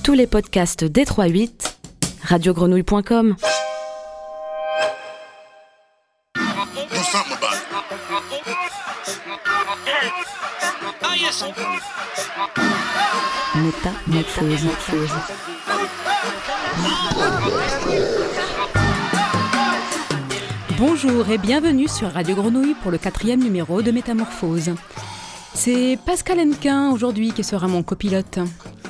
Tous les podcasts d'3-8, radiogrenouille.com. Métamorphose. Bonjour et bienvenue sur Radio Grenouille pour le 4e numéro de Métamorphose. C'est Pascal Hennequin aujourd'hui qui sera mon copilote.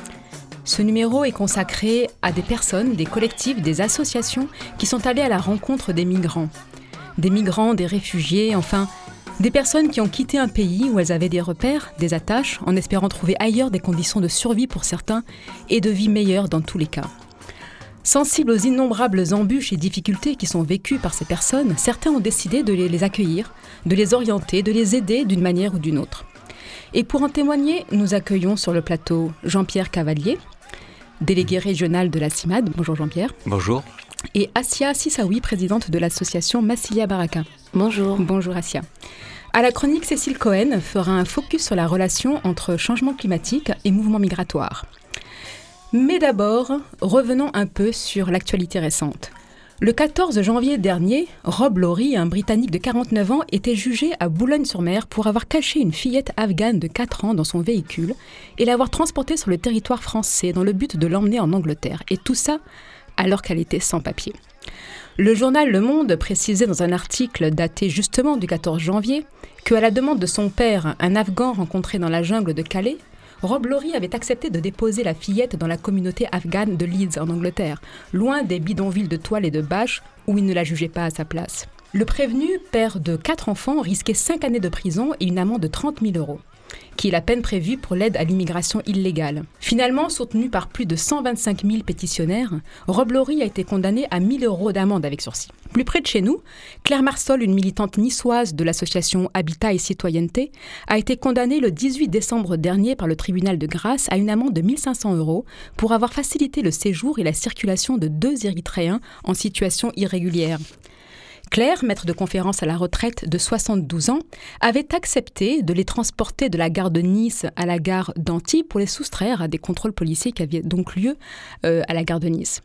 Ce numéro est consacré à des personnes, des collectifs, des associations qui sont allés à la rencontre des migrants. Des migrants, des réfugiés, enfin, des personnes qui ont quitté un pays où elles avaient des repères, des attaches, en espérant trouver ailleurs des conditions de survie pour certains et de vie meilleures dans tous les cas. Sensibles aux innombrables embûches et difficultés qui sont vécues par ces personnes, certains ont décidé de les accueillir, de les orienter, de les aider d'une manière ou d'une autre. Et pour en témoigner, nous accueillons sur le plateau Jean-Pierre Cavalier, délégué régional de la CIMAD. Bonjour Jean-Pierre. Bonjour. Et Assia Sissaoui, présidente de l'association Massilia Baraka. Bonjour. Bonjour Assia. À la chronique, Cécile Cohen fera un focus sur la relation entre changement climatique et mouvement migratoire. Mais d'abord, revenons un peu sur l'actualité récente. Le 14 janvier dernier, Rob Lawrie, un Britannique de 49 ans, était jugé à Boulogne-sur-Mer pour avoir caché une fillette afghane de 4 ans dans son véhicule et l'avoir transportée sur le territoire français dans le but de l'emmener en Angleterre. Et tout ça alors qu'elle était sans papier. Le journal Le Monde précisait dans un article daté justement du 14 janvier qu'à la demande de son père, un Afghan rencontré dans la jungle de Calais, Rob Lawrie avait accepté de déposer la fillette dans la communauté afghane de Leeds en Angleterre, loin des bidonvilles de toiles et de bâches où il ne la jugeait pas à sa place. Le prévenu, père de 4 enfants, risquait 5 années de prison et une amende de 30 000 €, qui est la peine prévue pour l'aide à l'immigration illégale. Finalement, soutenu par plus de 125 000 pétitionnaires, Rob Lawrie a été condamné à 1 000 € d'amende avec sursis. Plus près de chez nous, Claire Marsol, une militante niçoise de l'association Habitat et Citoyenneté, a été condamnée le 18 décembre dernier par le tribunal de Grasse à une amende de 1 500 € pour avoir facilité le séjour et la circulation de 2 Érythréens en situation irrégulière. Claire, maître de conférence à la retraite de 72 ans, avait accepté de les transporter de la gare de Nice à la gare d'Antibes pour les soustraire à des contrôles policiers qui avaient donc lieu à la gare de Nice.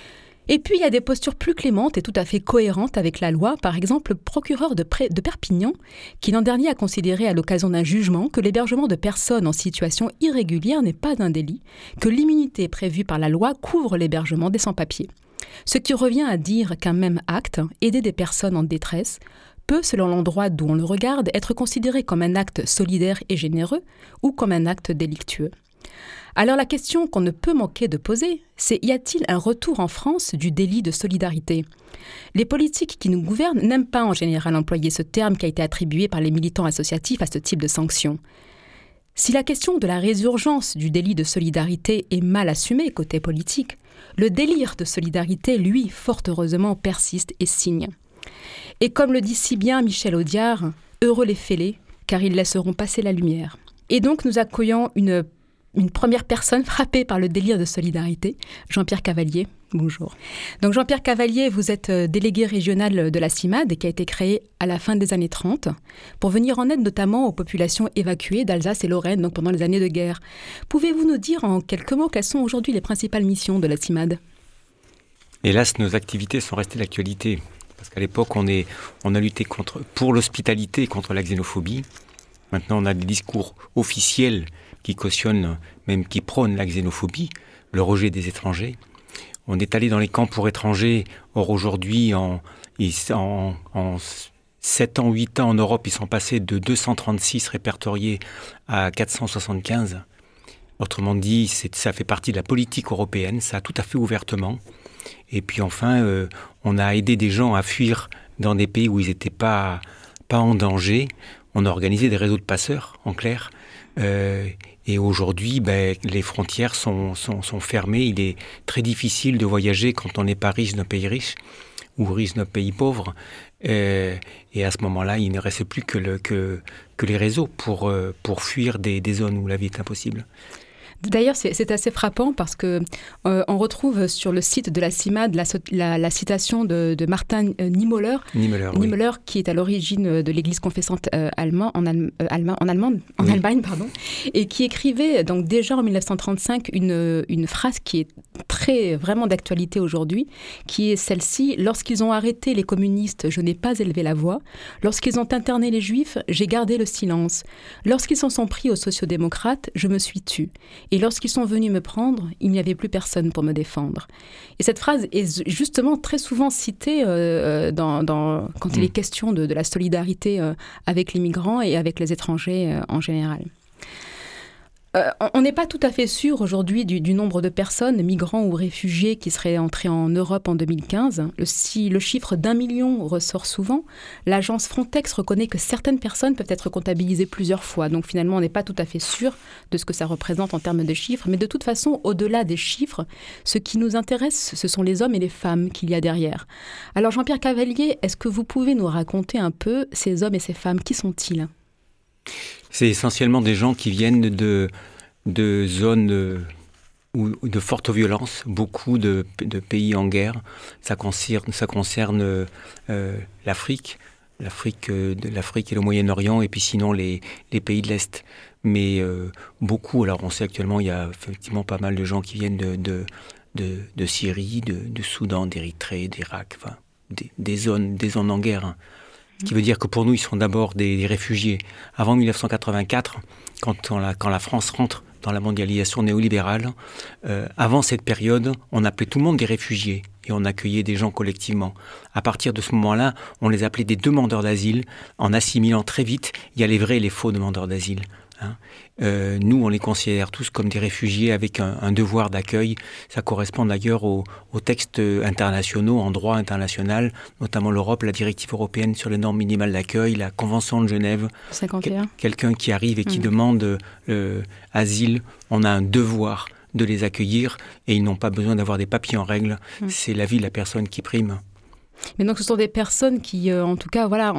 Et puis, il y a des postures plus clémentes et tout à fait cohérentes avec la loi. Par exemple, le procureur de Perpignan, qui l'an dernier a considéré à l'occasion d'un jugement que l'hébergement de personnes en situation irrégulière n'est pas un délit, que l'immunité prévue par la loi couvre l'hébergement des sans-papiers. Ce qui revient à dire qu'un même acte, aider des personnes en détresse, peut, selon l'endroit d'où on le regarde, être considéré comme un acte solidaire et généreux ou comme un acte délictueux. Alors la question qu'on ne peut manquer de poser, c'est y a-t-il un retour en France du délit de solidarité ? Les politiques qui nous gouvernent n'aiment pas en général employer ce terme qui a été attribué par les militants associatifs à ce type de sanctions. Si la question de la résurgence du délit de solidarité est mal assumée côté politique, le délire de solidarité, lui, fort heureusement, persiste et signe. Et comme le dit si bien Michel Audiard, heureux les fêlés, car ils laisseront passer la lumière. Et donc nous accueillons une première personne frappée par le délire de solidarité, Jean-Pierre Cavalier. Bonjour. Donc Jean-Pierre Cavalier, vous êtes délégué régional de la CIMAD qui a été créée à la fin des années 30 pour venir en aide notamment aux populations évacuées d'Alsace et Lorraine donc pendant les années de guerre. Pouvez-vous nous dire en quelques mots quelles sont aujourd'hui les principales missions de la CIMAD ? Hélas, nos activités sont restées d'actualité. Parce qu'à l'époque, on a lutté pour l'hospitalité et contre la xénophobie. Maintenant, on a des discours officiels qui cautionnent, même qui prônent la xénophobie, le rejet des étrangers. On est allé dans les camps pour étrangers. Or, aujourd'hui, en 7 ans, 8 ans en Europe, ils sont passés de 236 répertoriés à 475. Autrement dit, ça fait partie de la politique européenne, ça tout à fait ouvertement. Et puis enfin, on a aidé des gens à fuir dans des pays où ils n'étaient pas en danger. On a organisé des réseaux de passeurs, en clair. Et aujourd'hui, les frontières sont fermées. Il est très difficile de voyager quand on n'est pas riche d'un pays riche ou riche d'un pays pauvre. Et à ce moment-là, il ne reste plus que les réseaux pour fuir des zones où la vie est impossible. D'ailleurs, c'est assez frappant parce que on retrouve sur le site de la CIMAD la citation de Martin Niemöller, qui est à l'origine de l'Église confessante en Allemagne, pardon, et qui écrivait donc déjà en 1935 une phrase qui est vraiment d'actualité aujourd'hui, qui est celle-ci: lorsqu'ils ont arrêté les communistes, je n'ai pas élevé la voix. Lorsqu'ils ont interné les juifs, j'ai gardé le silence. Lorsqu'ils s'en sont pris aux sociodémocrates, je me suis tue. Et lorsqu'ils sont venus me prendre, il n'y avait plus personne pour me défendre. Et cette phrase est justement très souvent citée quand il est question de la solidarité avec les migrants et avec les étrangers en général. On n'est pas tout à fait sûr aujourd'hui du nombre de personnes, migrants ou réfugiés, qui seraient entrés en Europe en 2015. Si le chiffre d'1 million ressort souvent, l'agence Frontex reconnaît que certaines personnes peuvent être comptabilisées plusieurs fois. Donc finalement, on n'est pas tout à fait sûr de ce que ça représente en termes de chiffres. Mais de toute façon, au-delà des chiffres, ce qui nous intéresse, ce sont les hommes et les femmes qu'il y a derrière. Alors Jean-Pierre Cavalier, est-ce que vous pouvez nous raconter un peu ces hommes et ces femmes? Qui sont-ils ? C'est essentiellement des gens qui viennent de zones de forte violence, beaucoup de pays en guerre. Ça concerne l'Afrique et le Moyen-Orient, et puis sinon les pays de l'Est. Mais beaucoup, alors on sait actuellement, il y a effectivement pas mal de gens qui viennent de Syrie, de Soudan, d'Érythrée, d'Irak, enfin, des zones en guerre, hein. Ce qui veut dire que pour nous, ils sont d'abord des réfugiés. Avant 1984, quand la France rentre dans la mondialisation néolibérale, avant cette période, on appelait tout le monde des réfugiés et on accueillait des gens collectivement. À partir de ce moment-là, on les appelait des demandeurs d'asile, en assimilant très vite, il y a les vrais et les faux demandeurs d'asile. Hein. Nous, on les considère tous comme des réfugiés avec un devoir d'accueil. Ça correspond d'ailleurs aux textes internationaux, en droit international, notamment l'Europe, la directive européenne sur les normes minimales d'accueil, la Convention de Genève. 51. Quelqu'un qui arrive et qui demande asile, on a un devoir de les accueillir et ils n'ont pas besoin d'avoir des papiers en règle. C'est la vie de la personne qui prime. Mais donc ce sont des personnes qui, en tout cas, voilà,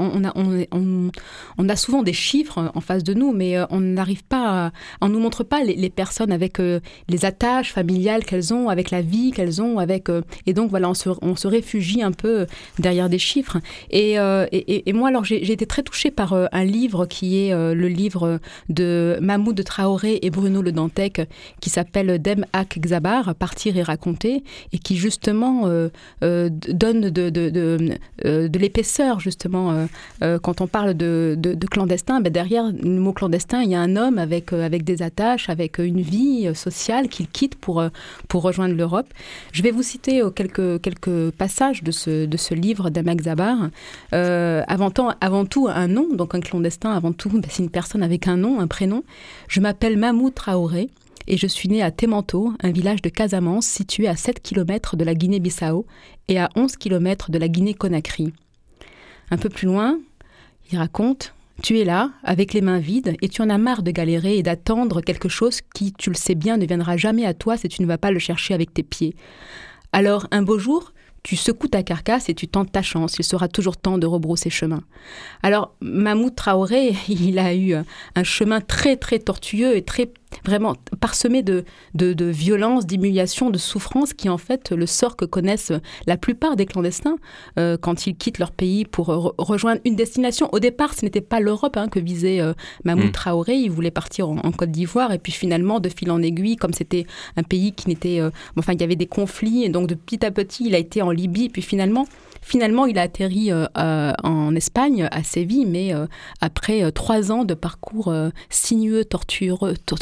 on a souvent des chiffres en face de nous, mais on n'arrive pas, on nous montre pas les personnes avec les attaches familiales qu'elles ont, avec la vie qu'elles ont, et donc voilà, on se réfugie un peu derrière des chiffres. Et moi, alors j'ai été très touchée par un livre qui est le livre de Mahmoud Traoré et Bruno Le Dantec, qui s'appelle Dem Ak Gzabar, Partir et raconter, et qui justement donne de l'épaisseur, justement. Quand on parle de clandestin, derrière le mot clandestin, il y a un homme avec des attaches, avec une vie sociale qu'il quitte pour rejoindre l'Europe. Je vais vous citer quelques passages de ce livre d'Amak Zabar. Avant tout, un nom, donc un clandestin, avant tout, c'est une personne avec un nom, un prénom. Je m'appelle Mahmoud Traoré. Et je suis né à Temanto, un village de Casamance situé à 7 km de la Guinée-Bissau et à 11 km de la Guinée-Conakry. Un peu plus loin, il raconte « Tu es là, avec les mains vides, et tu en as marre de galérer et d'attendre quelque chose qui, tu le sais bien, ne viendra jamais à toi si tu ne vas pas le chercher avec tes pieds. Alors, un beau jour, tu secoues ta carcasse et tu tentes ta chance. Il sera toujours temps de rebrousser chemin. » Alors, Mahmoud Traoré, il a eu un chemin très, très tortueux et très vraiment parsemé de violence, d'humiliation, de souffrance, qui est en fait le sort que connaissent la plupart des clandestins quand ils quittent leur pays pour rejoindre une destination. Au départ, ce n'était pas l'Europe que visait Mahmoud Traoré. Il voulait partir en Côte d'Ivoire. Et puis finalement, de fil en aiguille, comme c'était un pays qui n'était... il y avait des conflits. Et donc, de petit à petit, il a été en Libye. Et puis finalement, il a atterri en Espagne, à Séville, mais après 3 ans de parcours sinueux, tortueux,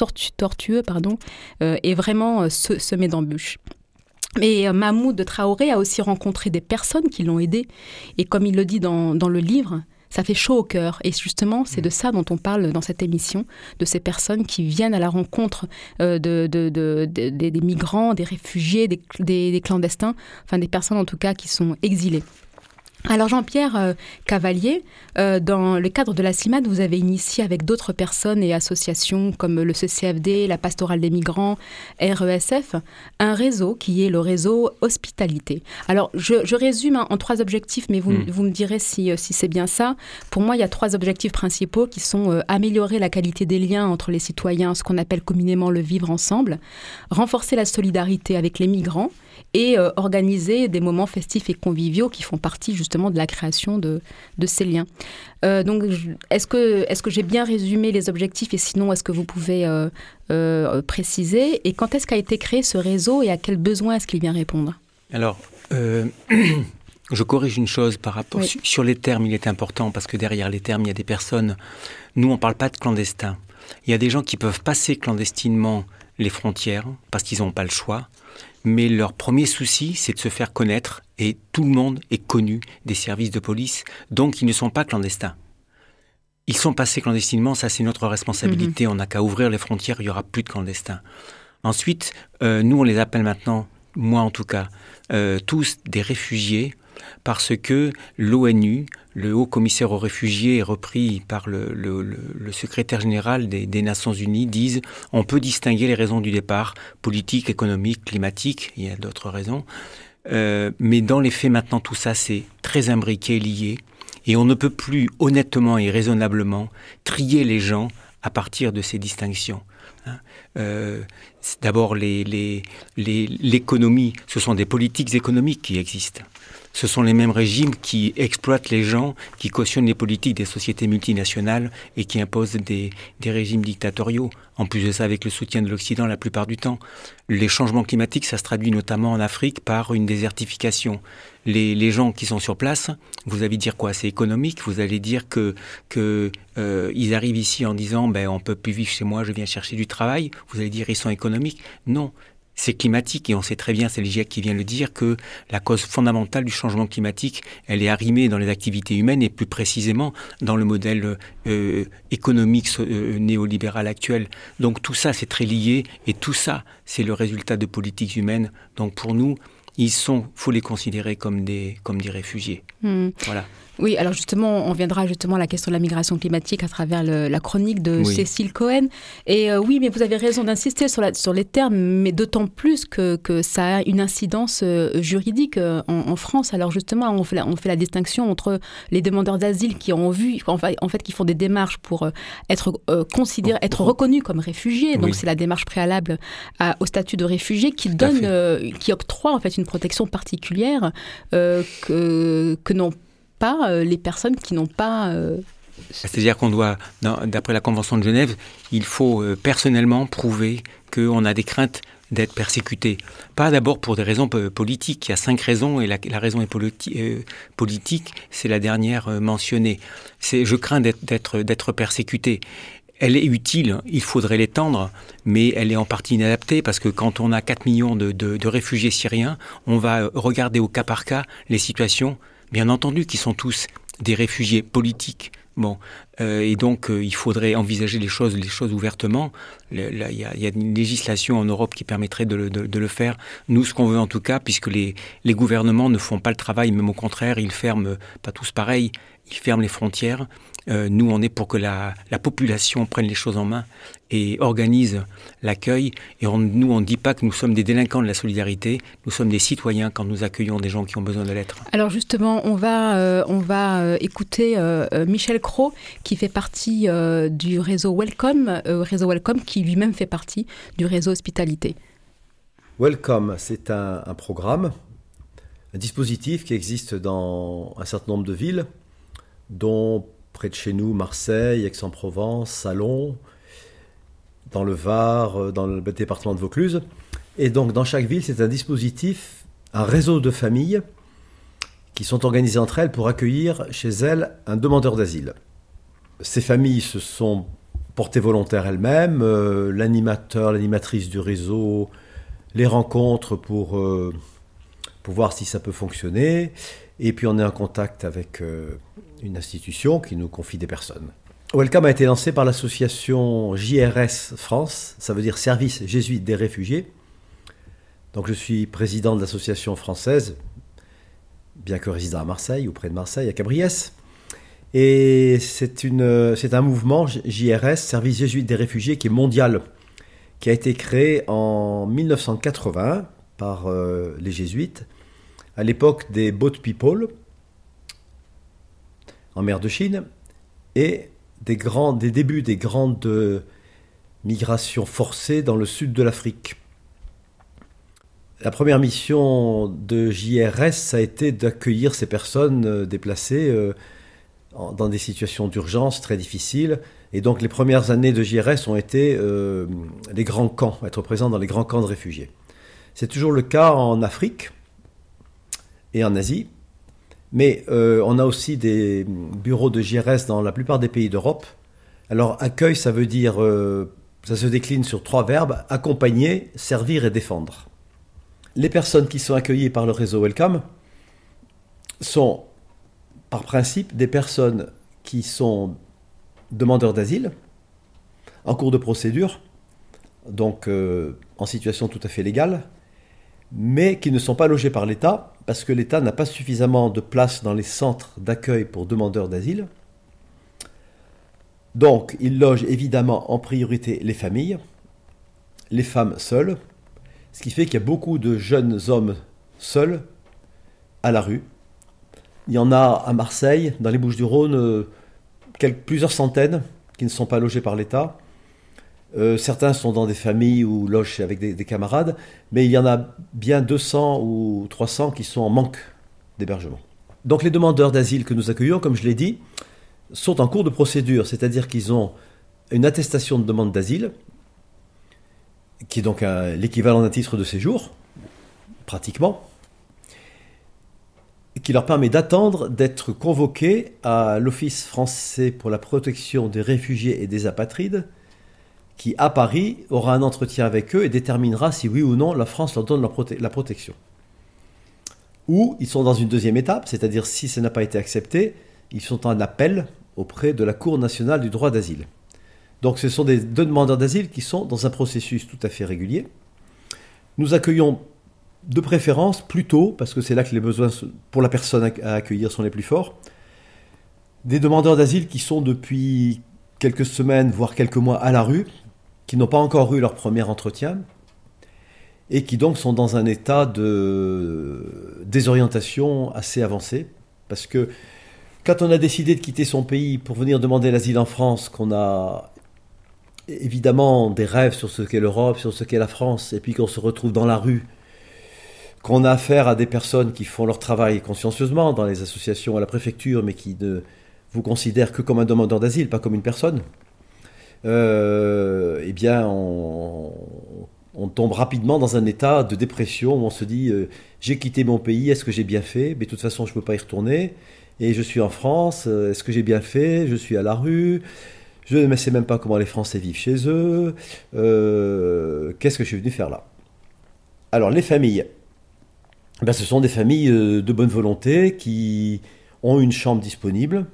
et vraiment semé d'embûches. Mais Mahmoud Traoré a aussi rencontré des personnes qui l'ont aidé. Et comme il le dit dans le livre, ça fait chaud au cœur. Et justement, c'est de ça dont on parle dans cette émission, de ces personnes qui viennent à la rencontre des migrants, des réfugiés, des clandestins, enfin des personnes en tout cas qui sont exilées. Alors Jean-Pierre Cavalier, dans le cadre de la CIMAD, vous avez initié avec d'autres personnes et associations comme le CCFD, la Pastorale des Migrants, RESF, un réseau qui est le réseau Hospitalité. Alors je résume en 3 objectifs, mais vous me direz si c'est bien ça. Pour moi, il y a 3 objectifs principaux qui sont améliorer la qualité des liens entre les citoyens, ce qu'on appelle communément le vivre ensemble, renforcer la solidarité avec les migrants, et organiser des moments festifs et conviviaux qui font partie justement de la création de ces liens. Donc, est-ce que j'ai bien résumé les objectifs et sinon, est-ce que vous pouvez préciser? Et quand est-ce qu'a été créé ce réseau et à quels besoins est-ce qu'il vient répondre? Alors, je corrige une chose par rapport sur les termes, il est important parce que derrière les termes, il y a des personnes. Nous, on ne parle pas de clandestins. Il y a des gens qui peuvent passer clandestinement les frontières parce qu'ils n'ont pas le choix. Mais leur premier souci, c'est de se faire connaître et tout le monde est connu des services de police, donc ils ne sont pas clandestins. Ils sont passés clandestinement, ça c'est notre responsabilité, on n'a qu'à ouvrir les frontières, il n'y aura plus de clandestins. Ensuite, nous on les appelle maintenant, moi en tout cas, tous des réfugiés, parce que l'ONU, le Haut Commissaire aux réfugiés, repris par le secrétaire général des Nations Unies, disent on peut distinguer les raisons du départ, politiques, économiques, climatiques, il y a d'autres raisons. Mais dans les faits, maintenant, tout ça, c'est très imbriqué, lié. Et on ne peut plus, honnêtement et raisonnablement, trier les gens à partir de ces distinctions. D'abord, l'économie, ce sont des politiques économiques qui existent. Ce sont les mêmes régimes qui exploitent les gens, qui cautionnent les politiques des sociétés multinationales et qui imposent des régimes dictatoriaux. En plus de ça, avec le soutien de l'Occident la plupart du temps. Les changements climatiques, ça se traduit notamment en Afrique par une désertification. Les gens qui sont sur place, vous allez dire quoi? C'est économique. Vous allez dire ils arrivent ici en disant on peut plus vivre chez moi, je viens chercher du travail. Vous allez dire ils sont économiques. Non. C'est climatique et on sait très bien, c'est le GIEC qui vient le dire, que la cause fondamentale du changement climatique, elle est arrimée dans les activités humaines et plus précisément dans le modèle économique néolibéral actuel. Donc tout ça, c'est très lié et tout ça, c'est le résultat de politiques humaines. Donc pour nous, faut les considérer comme des réfugiés. Voilà. Oui, alors justement, on viendra justement à la question de la migration climatique à travers la chronique de Cécile Cohen. Et oui, mais vous avez raison d'insister sur les termes, mais d'autant plus que ça a une incidence juridique en France. Alors justement, on fait la distinction entre les demandeurs d'asile qui ont qui font des démarches pour être reconnus comme réfugiés. Donc c'est la démarche préalable au statut de réfugié qui octroie en fait une protection particulière que n'ont pas les personnes qui n'ont pas... C'est-à-dire qu'on doit, d'après la Convention de Genève, il faut personnellement prouver qu'on a des craintes d'être persécuté. Pas d'abord pour des raisons politiques. Il y a 5 raisons et la raison est politique, c'est la dernière mentionnée. Je crains d'être persécuté. Elle est utile, il faudrait l'étendre, mais elle est en partie inadaptée parce que quand on a 4 millions de réfugiés syriens, on va regarder au cas par cas les situations, bien entendu, qui sont tous des réfugiés politiques. Et donc il faudrait envisager les choses ouvertement. Il y a une législation en Europe qui permettrait de le faire. Nous, ce qu'on veut en tout cas, puisque les gouvernements ne font pas le travail, même au contraire, ils ferment, pas tous pareil, ils ferment les frontières. Nous, on est pour que la population prenne les choses en main et organise l'accueil. Et nous, on ne dit pas que nous sommes des délinquants de la solidarité. Nous sommes des citoyens quand nous accueillons des gens qui ont besoin de l'être. Alors justement, on va écouter Michel Cros, qui fait partie du réseau Welcome, qui lui-même fait partie du réseau Hospitalité. Welcome, c'est un programme, un dispositif qui existe dans un certain nombre de villes, dont près de chez nous, Marseille, Aix-en-Provence, Salon, dans le Var, dans le département de Vaucluse. Et donc, dans chaque ville, c'est un dispositif, un réseau de familles qui sont organisées entre elles pour accueillir chez elles un demandeur d'asile. Ces familles se sont portées volontaires elles-mêmes. L'animateur, l'animatrice du réseau les rencontre pour voir si ça peut fonctionner. Et puis, on est en contact avec une institution qui nous confie des personnes. Welcome a été lancé par l'association JRS France, ça veut dire Service Jésuite des Réfugiés. Donc je suis président de l'association française bien que résidant à Marseille ou près de Marseille, à Cabriès. Et c'est un mouvement, JRS, Service jésuite des réfugiés, qui est mondial, qui a été créé en 1980 par les jésuites, à l'époque des Boat People, en mer de Chine, et des débuts des grandes migrations forcées dans le sud de l'Afrique. La première mission de JRS, ça a été d'accueillir ces personnes déplacées dans des situations d'urgence très difficiles. Et donc les premières années de JRS ont été les grands camps, être présents dans les grands camps de réfugiés. C'est toujours le cas en Afrique et en Asie, mais on a aussi des bureaux de JRS dans la plupart des pays d'Europe. Alors accueil, ça veut dire, ça se décline sur 3 verbes, accompagner, servir et défendre. Les personnes qui sont accueillies par le réseau Welcome sont, par principe, des personnes qui sont demandeurs d'asile, en cours de procédure, donc en situation tout à fait légale, mais qui ne sont pas logés par l'État, parce que l'État n'a pas suffisamment de place dans les centres d'accueil pour demandeurs d'asile. Donc, il loge évidemment en priorité les familles, les femmes seules, ce qui fait qu'il y a beaucoup de jeunes hommes seuls à la rue. Il y en a à Marseille, dans les Bouches-du-Rhône, plusieurs centaines qui ne sont pas logés par l'État. Certains sont dans des familles ou logent avec des camarades, mais il y en a bien 200 ou 300 qui sont en manque d'hébergement. Donc les demandeurs d'asile que nous accueillons, comme je l'ai dit, sont en cours de procédure, c'est-à-dire qu'ils ont une attestation de demande d'asile, qui est donc l'équivalent d'un titre de séjour, pratiquement, qui leur permet d'attendre d'être convoqués à l'Office français pour la protection des réfugiés et des apatrides, qui, à Paris, aura un entretien avec eux et déterminera si oui ou non la France leur donne la protection. Ou ils sont dans une deuxième étape, c'est-à-dire si ça n'a pas été accepté, ils sont en appel auprès de la Cour nationale du droit d'asile. Donc ce sont deux demandeurs d'asile qui sont dans un processus tout à fait régulier. Nous accueillons de préférence plus tôt, parce que c'est là que les besoins pour la personne à accueillir sont les plus forts, des demandeurs d'asile qui sont depuis quelques semaines, voire quelques mois à la rue, qui n'ont pas encore eu leur premier entretien, et qui donc sont dans un état de désorientation assez avancé, parce que quand on a décidé de quitter son pays pour venir demander l'asile en France, qu'on a évidemment des rêves sur ce qu'est l'Europe, sur ce qu'est la France, et puis qu'on se retrouve dans la rue, qu'on a affaire à des personnes qui font leur travail consciencieusement dans les associations à la préfecture, mais qui ne vous considèrent que comme un demandeur d'asile, pas comme une personne, eh bien on tombe rapidement dans un état de dépression où on se dit j'ai quitté mon pays, est-ce que j'ai bien fait? Mais de toute façon je ne peux pas y retourner, et je suis en France, est-ce que j'ai bien fait? Je suis à la rue, je ne sais même pas comment les Français vivent chez eux, qu'est-ce que je suis venu faire là? Alors les familles, ben, ce sont des familles de bonne volonté qui ont une chambre disponible.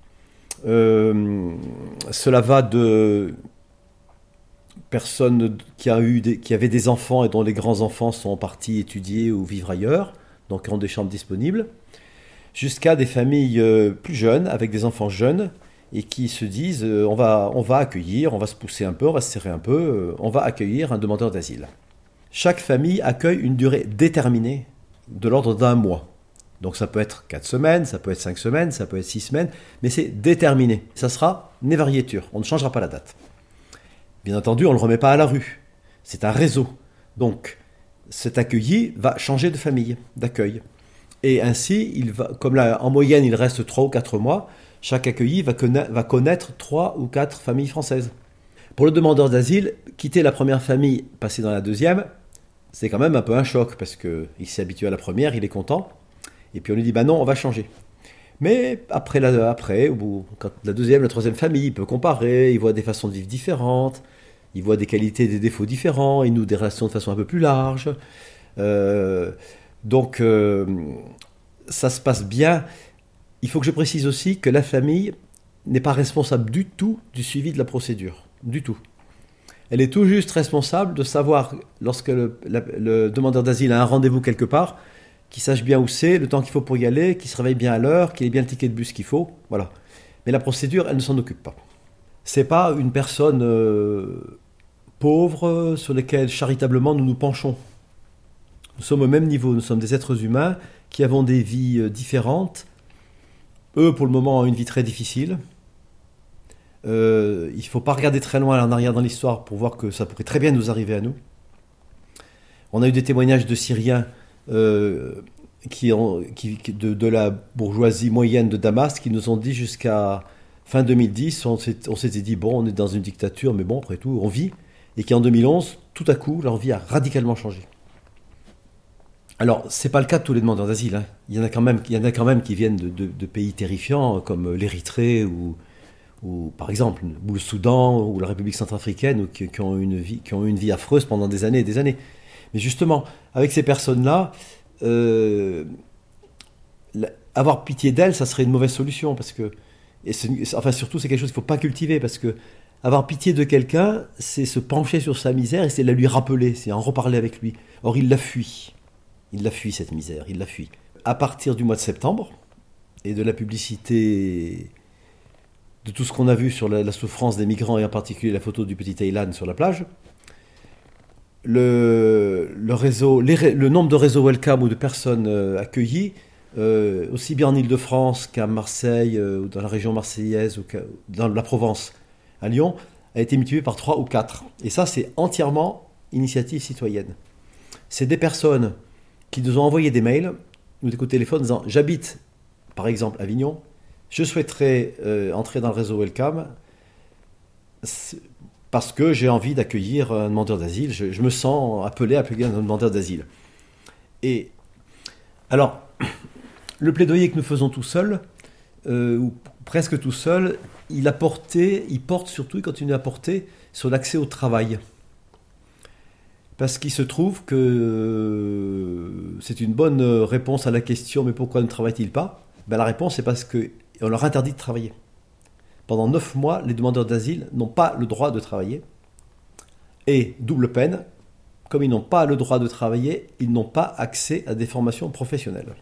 Cela va de personnes qui avaient des enfants et dont les grands-enfants sont partis étudier ou vivre ailleurs, donc qui ont des chambres disponibles, jusqu'à des familles plus jeunes, avec des enfants jeunes, et qui se disent on va accueillir, on va se pousser un peu, on va se serrer un peu, on va accueillir un demandeur d'asile. Chaque famille accueille une durée déterminée de l'ordre d'1 mois. Donc ça peut être 4 semaines, ça peut être 5 semaines, ça peut être 6 semaines, mais c'est déterminé. Ça sera névarietur, on ne changera pas la date. Bien entendu, on ne le remet pas à la rue. C'est un réseau. Donc cet accueilli va changer de famille, d'accueil. Et ainsi, comme là, en moyenne il reste 3 ou 4 mois, chaque accueilli va connaître 3 ou 4 familles françaises. Pour le demandeur d'asile, quitter la première famille, passer dans la deuxième, c'est quand même un peu un choc, parce qu'il s'est habitué à la première, il est content. Et puis on lui dit, non, on va changer. Mais après, quand la deuxième, la troisième famille, il peut comparer, il voit des façons de vivre différentes, il voit des qualités et des défauts différents, il noue des relations de façon un peu plus large. Donc, ça se passe bien. Il faut que je précise aussi que la famille n'est pas responsable du tout du suivi de la procédure. Du tout. Elle est tout juste responsable de savoir, lorsque le demandeur d'asile a un rendez-vous quelque part, qu'il sache bien où c'est, le temps qu'il faut pour y aller, qu'il se réveille bien à l'heure, qu'il ait bien le ticket de bus qu'il faut, voilà. Mais la procédure, elle ne s'en occupe pas. C'est pas une personne pauvre sur laquelle charitablement nous nous penchons. Nous sommes au même niveau, nous sommes des êtres humains qui avons des vies différentes. Eux, pour le moment, ont une vie très difficile. Il ne faut pas regarder très loin en arrière dans l'histoire pour voir que ça pourrait très bien nous arriver à nous. On a eu des témoignages de Syriens de la bourgeoisie moyenne de Damas qui nous ont dit jusqu'à fin 2010, on s'était dit, bon, on est dans une dictature, mais bon, après tout, on vit. Et qui en 2011, tout à coup, leur vie a radicalement changé. Alors, ce n'est pas le cas de tous les demandeurs d'asile. Hein. Il y en a quand même qui viennent de pays terrifiants, comme l'Érythrée ou par exemple, ou le Soudan ou la République centrafricaine, qui ont eu une vie affreuse pendant des années et des années. Mais justement, avec ces personnes-là, avoir pitié d'elles, ça serait une mauvaise solution, parce que, surtout, c'est quelque chose qu'il ne faut pas cultiver, parce que avoir pitié de quelqu'un, c'est se pencher sur sa misère et c'est la lui rappeler, c'est en reparler avec lui. Or, il la fuit. Il la fuit, cette misère, il la fuit. À partir du mois de septembre, et de la publicité de tout ce qu'on a vu sur la souffrance des migrants, et en particulier la photo du petit Aylan sur la plage, le nombre de réseaux Welcome ou de personnes accueillies, aussi bien en Ile-de-France qu'à Marseille, ou dans la région marseillaise, ou dans la Provence, à Lyon, a été multiplié par 3 ou 4. Et ça, c'est entièrement initiative citoyenne. C'est des personnes qui nous ont envoyé des mails ou des coups de téléphone disant « J'habite, par exemple, à Avignon, je souhaiterais entrer dans le réseau Welcome parce que j'ai envie d'accueillir un demandeur d'asile, je me sens appelé à accueillir un demandeur d'asile. » Et alors, le plaidoyer que nous faisons tout seuls, ou presque tout seul, il porte surtout, il continue à porter sur l'accès au travail. Parce qu'il se trouve que c'est une bonne réponse à la question « Mais pourquoi ne travaillent-ils pas ?» La réponse est parce qu'on leur interdit de travailler. Pendant 9 mois, les demandeurs d'asile n'ont pas le droit de travailler. Et, double peine, comme ils n'ont pas le droit de travailler, ils n'ont pas accès à des formations professionnelles.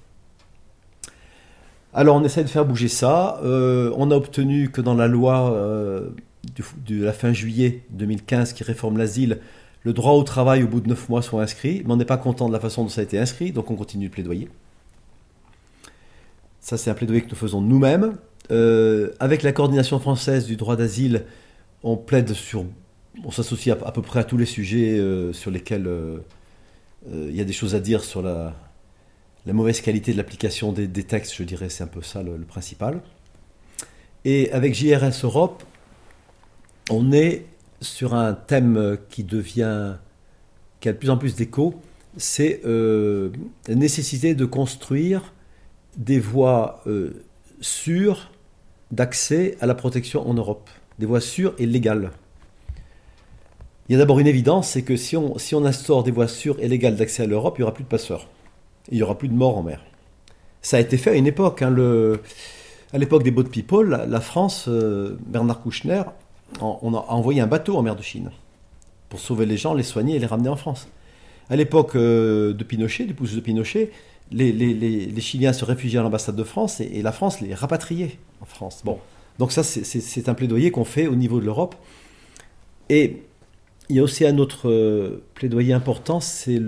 Alors on essaie de faire bouger ça. On a obtenu que dans la loi de la fin juillet 2015 qui réforme l'asile, le droit au travail au bout de 9 mois soit inscrit, mais on n'est pas content de la façon dont ça a été inscrit, donc on continue de plaidoyer. Ça, c'est un plaidoyer que nous faisons nous-mêmes. Avec la coordination française du droit d'asile, on s'associe à peu près à tous les sujets sur lesquels il y a des choses à dire sur la mauvaise qualité de l'application des textes, je dirais, c'est un peu ça le principal. Et avec JRS Europe, on est sur un thème qui a de plus en plus d'écho, c'est la nécessité de construire des voies sûres d'accès à la protection en Europe, des voies sûres et légales. Il y a d'abord une évidence, c'est que si on instaure des voies sûres et légales d'accès à l'Europe, il n'y aura plus de passeurs. Il n'y aura plus de morts en mer. Ça a été fait à une époque. À l'époque des boat people, la France, Bernard Kouchner, on a envoyé un bateau en mer de Chine pour sauver les gens, les soigner et les ramener en France. À l'époque de Pinochet, du pouce de Pinochet, les Chiliens se réfugiaient à l'ambassade de France et la France les rapatriait en France. Bon. Donc ça, c'est un plaidoyer qu'on fait au niveau de l'Europe. Et il y a aussi un autre plaidoyer important, c'est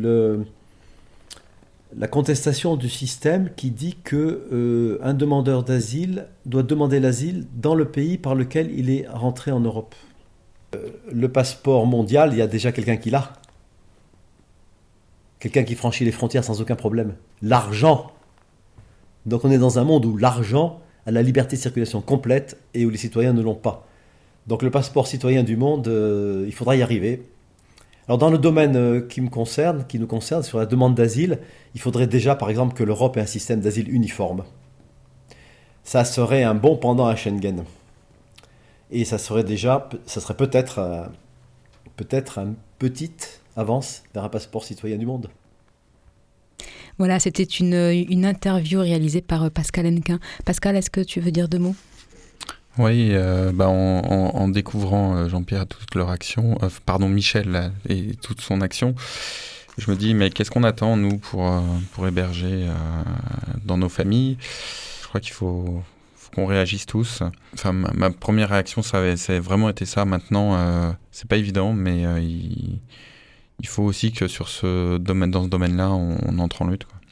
la contestation du système qui dit qu'un demandeur d'asile doit demander l'asile dans le pays par lequel il est rentré en Europe. Le passeport mondial, il y a déjà quelqu'un qui l'a. Quelqu'un qui franchit les frontières sans aucun problème. L'argent. Donc on est dans un monde où l'argent a la liberté de circulation complète et où les citoyens ne l'ont pas. Donc le passeport citoyen du monde, il faudra y arriver. Alors dans le domaine qui nous concerne, sur la demande d'asile, il faudrait déjà par exemple que l'Europe ait un système d'asile uniforme. Ça serait un bon pendant à Schengen. Et ça serait peut-être une petite avance vers un passeport citoyen du monde. Voilà, c'était une interview réalisée par Pascal Hennequin. Pascal, est-ce que tu veux dire 2 mots ? Oui, en découvrant Jean-Pierre toute leur action, Michel et toute son action, Je me dis, mais qu'est-ce qu'on attend, nous, pour héberger dans nos familles ? Je crois qu'il faut qu'on réagisse tous. Enfin, ma première réaction, ça a vraiment été ça. Maintenant, c'est pas évident, mais il faut aussi que dans ce domaine-là, on entre en lutte, quoi.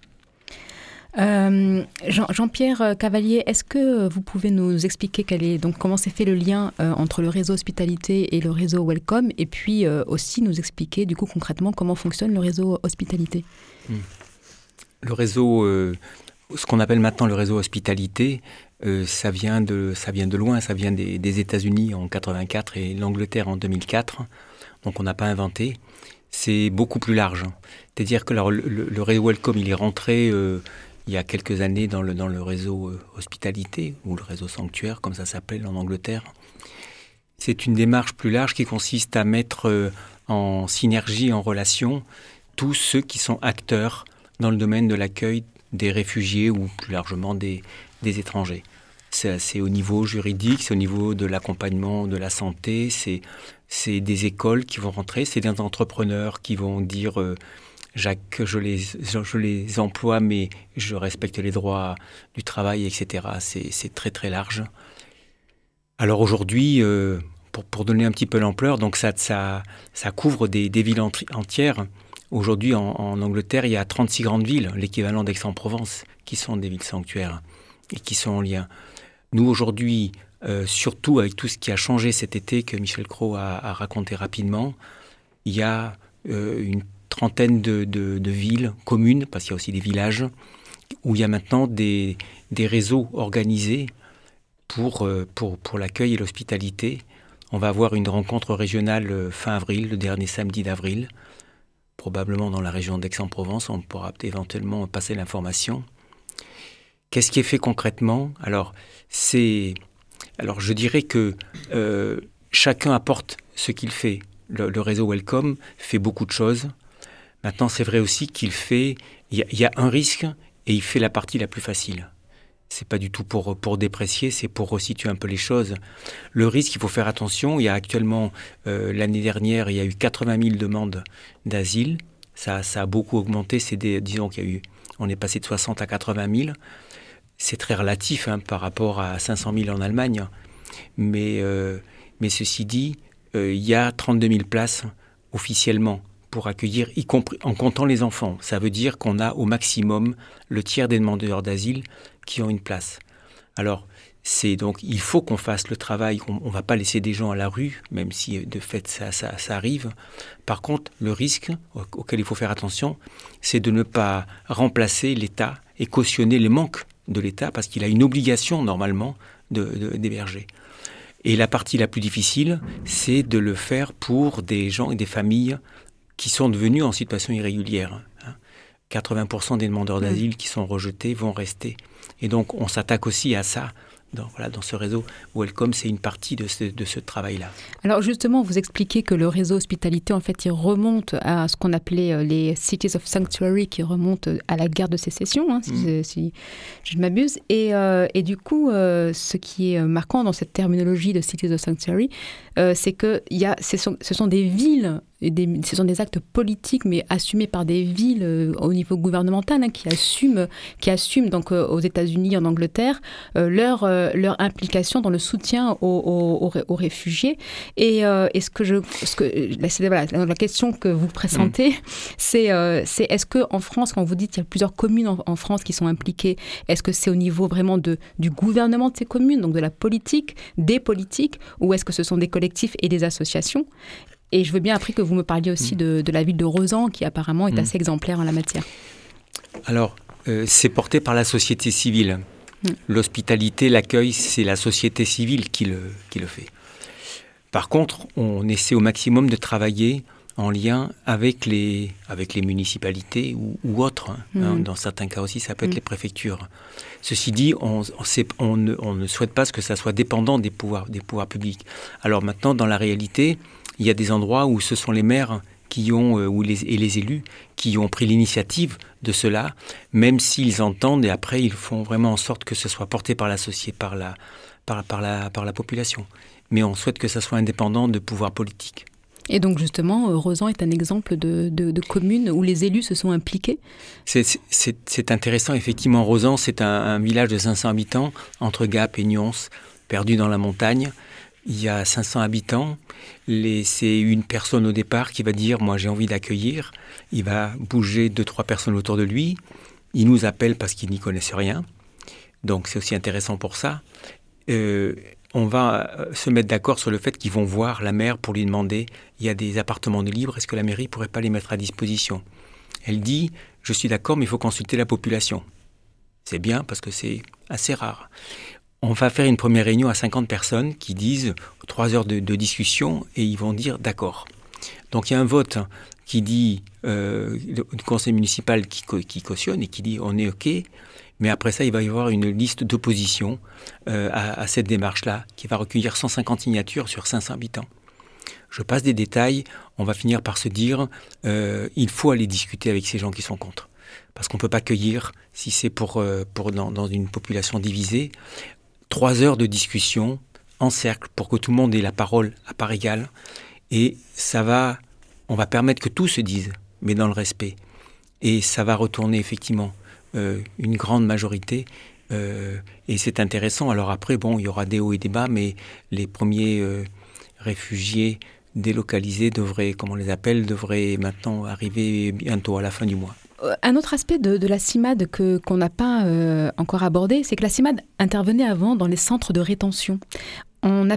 Jean-Pierre Cavalier, est-ce que vous pouvez nous expliquer comment s'est fait le lien entre le réseau Hospitalité et le réseau Welcome, et puis aussi nous expliquer du coup concrètement comment fonctionne le réseau Hospitalité ? Le réseau, ce qu'on appelle maintenant le réseau Hospitalité, ça vient de loin, ça vient des États-Unis en 84 et l'Angleterre en 2004. Donc on n'a pas inventé. C'est beaucoup plus large. C'est-à-dire que le réseau Welcome, il est rentré il y a quelques années dans le réseau Hospitalité, ou le réseau Sanctuaire, comme ça s'appelle en Angleterre. C'est une démarche plus large qui consiste à mettre en synergie, en relation, tous ceux qui sont acteurs dans le domaine de l'accueil des réfugiés ou plus largement des étrangers. C'est au niveau juridique, c'est au niveau de l'accompagnement de la santé, c'est des écoles qui vont rentrer, c'est des entrepreneurs qui vont dire Jacques, je les emploie, mais je respecte les droits du travail, etc. C'est très très large. Alors aujourd'hui, pour donner un petit peu l'ampleur, donc ça couvre des villes entières. Aujourd'hui, en Angleterre, il y a 36 grandes villes, l'équivalent d'Aix-en-Provence, qui sont des villes sanctuaires et qui sont en lien. Nous, aujourd'hui, surtout avec tout ce qui a changé cet été, que Michel Cros a raconté rapidement, il y a une trentaine de villes communes, parce qu'il y a aussi des villages, où il y a maintenant des réseaux organisés pour l'accueil et l'hospitalité. On va avoir une rencontre régionale fin avril, le dernier samedi d'avril, probablement dans la région d'Aix-en-Provence. On pourra éventuellement passer l'information. Qu'est-ce qui est fait concrètement ? Alors, je dirais que chacun apporte ce qu'il fait. Le réseau Welcome fait beaucoup de choses. Maintenant, c'est vrai aussi il y a un risque et il fait la partie la plus facile. C'est pas du tout pour déprécier, c'est pour resituer un peu les choses. Le risque, il faut faire attention. Il y a actuellement, l'année dernière, il y a eu 80 000 demandes d'asile. Ça a beaucoup augmenté. Disons on est passé de 60 à 80 000. C'est très relatif par rapport à 500 000 en Allemagne. Mais ceci dit, il y a 32 000 places officiellement pour accueillir, y compris en comptant les enfants. Ça veut dire qu'on a au maximum le tiers des demandeurs d'asile qui ont une place. Alors, donc, il faut qu'on fasse le travail. On ne va pas laisser des gens à la rue, même si de fait ça arrive. Par contre, le risque auquel il faut faire attention, c'est de ne pas remplacer l'État et cautionner les manques de l'État, parce qu'il a une obligation normalement d'héberger. Et la partie la plus difficile, c'est de le faire pour des gens et des familles qui sont devenus en situation irrégulière. 80% des demandeurs d'asile qui sont rejetés vont rester. Et donc, on s'attaque aussi à ça. Dans ce réseau Welcome, c'est une partie de ce travail-là. Alors justement, vous expliquez que le réseau Hospitalité, en fait, il remonte à ce qu'on appelait les Cities of Sanctuary, qui remontent à la guerre de sécession, si je ne m'abuse. Et du coup, ce qui est marquant dans cette terminologie de Cities of Sanctuary, c'est que ce sont des villes, ce sont des actes politiques, mais assumés par des villes au niveau gouvernemental, qui assument donc aux États-Unis, en Angleterre, leur implication dans le soutien aux réfugiés. Et la question que vous présentez, c'est est-ce qu'en France, quand vous dites qu'il y a plusieurs communes en France qui sont impliquées, est-ce que c'est au niveau vraiment du gouvernement de ces communes, donc de la politique, des politiques, ou est-ce que ce sont des collectifs et des associations ? Et je veux bien après que vous me parliez aussi de la ville de Rozan, qui apparemment est assez exemplaire en la matière. Alors, c'est porté par la société civile. L'hospitalité, l'accueil, c'est la société civile qui le fait. Par contre, on essaie au maximum de travailler en lien avec les municipalités ou autres. Dans certains cas aussi, ça peut être les préfectures. Ceci dit, on ne souhaite pas que ça soit dépendant des pouvoirs publics. Alors maintenant, dans la réalité, il y a des endroits où ce sont les maires et les élus qui ont pris l'initiative de cela, même s'ils entendent et après ils font vraiment en sorte que ce soit porté par la société, par la population. Mais on souhaite que ça soit indépendant de pouvoir politique. Et donc justement, Rozan est un exemple de commune où les élus se sont impliqués. C'est intéressant, effectivement. Rozan, c'est un village de 500 habitants, entre Gap et Nyons, perdu dans la montagne. Il y a 500 habitants. C'est une personne au départ qui va dire « moi j'ai envie d'accueillir ». Il va bouger 2-3 personnes autour de lui. Il nous appelle parce qu'ils n'y connaissent rien. Donc c'est aussi intéressant pour ça. On va se mettre d'accord sur le fait qu'ils vont voir la maire pour lui demander « il y a des appartements de libre, est-ce que la mairie ne pourrait pas les mettre à disposition ?» Elle dit « je suis d'accord, mais il faut consulter la population ». C'est bien parce que c'est assez rare. On va faire une première réunion à 50 personnes qui disent 3 heures de discussion et ils vont dire « d'accord ». Donc il y a un vote qui dit, le conseil municipal qui cautionne et qui dit « on est OK ». Mais après ça, il va y avoir une liste d'opposition à cette démarche-là qui va recueillir 150 signatures sur 500 habitants. Je passe des détails, on va finir par se dire il faut aller discuter avec ces gens qui sont contre. Parce qu'on ne peut pas cueillir, si c'est dans une population divisée, 3 heures de discussion en cercle pour que tout le monde ait la parole à part égale. Et on va permettre que tout se dise, mais dans le respect. Et ça va retourner effectivement une grande majorité et c'est intéressant. Alors après, il y aura des hauts et des bas, mais les premiers réfugiés délocalisés devraient maintenant arriver bientôt à la fin du mois. Un autre aspect de la CIMAD qu'on n'a pas encore abordé, c'est que la CIMAD intervenait avant dans les centres de rétention. Je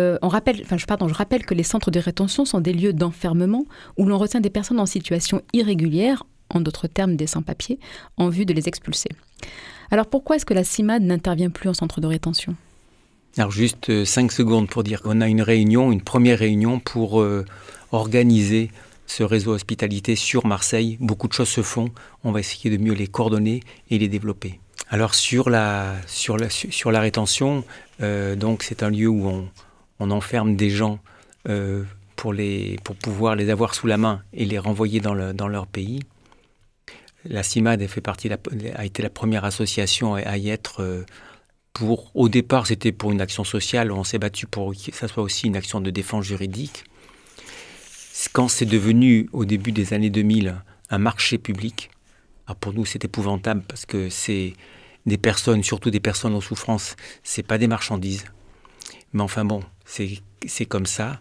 rappelle que les centres de rétention sont des lieux d'enfermement où l'on retient des personnes en situation irrégulière, en d'autres termes des sans-papiers, en vue de les expulser. Alors pourquoi est-ce que la CIMAD n'intervient plus en centre de rétention ? Alors juste 5 secondes pour dire qu'on a une première réunion pour organiser ce réseau hospitalité sur Marseille. Beaucoup de choses se font, on va essayer de mieux les coordonner et les développer. Alors sur la rétention, donc c'est un lieu où on enferme des gens pour pouvoir les avoir sous la main et les renvoyer dans leur pays. La CIMAD a été la première association à y être au départ, c'était pour une action sociale. On s'est battu pour que ça soit aussi une action de défense juridique. Quand c'est devenu, au début des années 2000, un marché public, alors pour nous, c'est épouvantable parce que c'est des personnes, surtout des personnes en souffrance, c'est pas des marchandises. Mais enfin bon, c'est comme ça.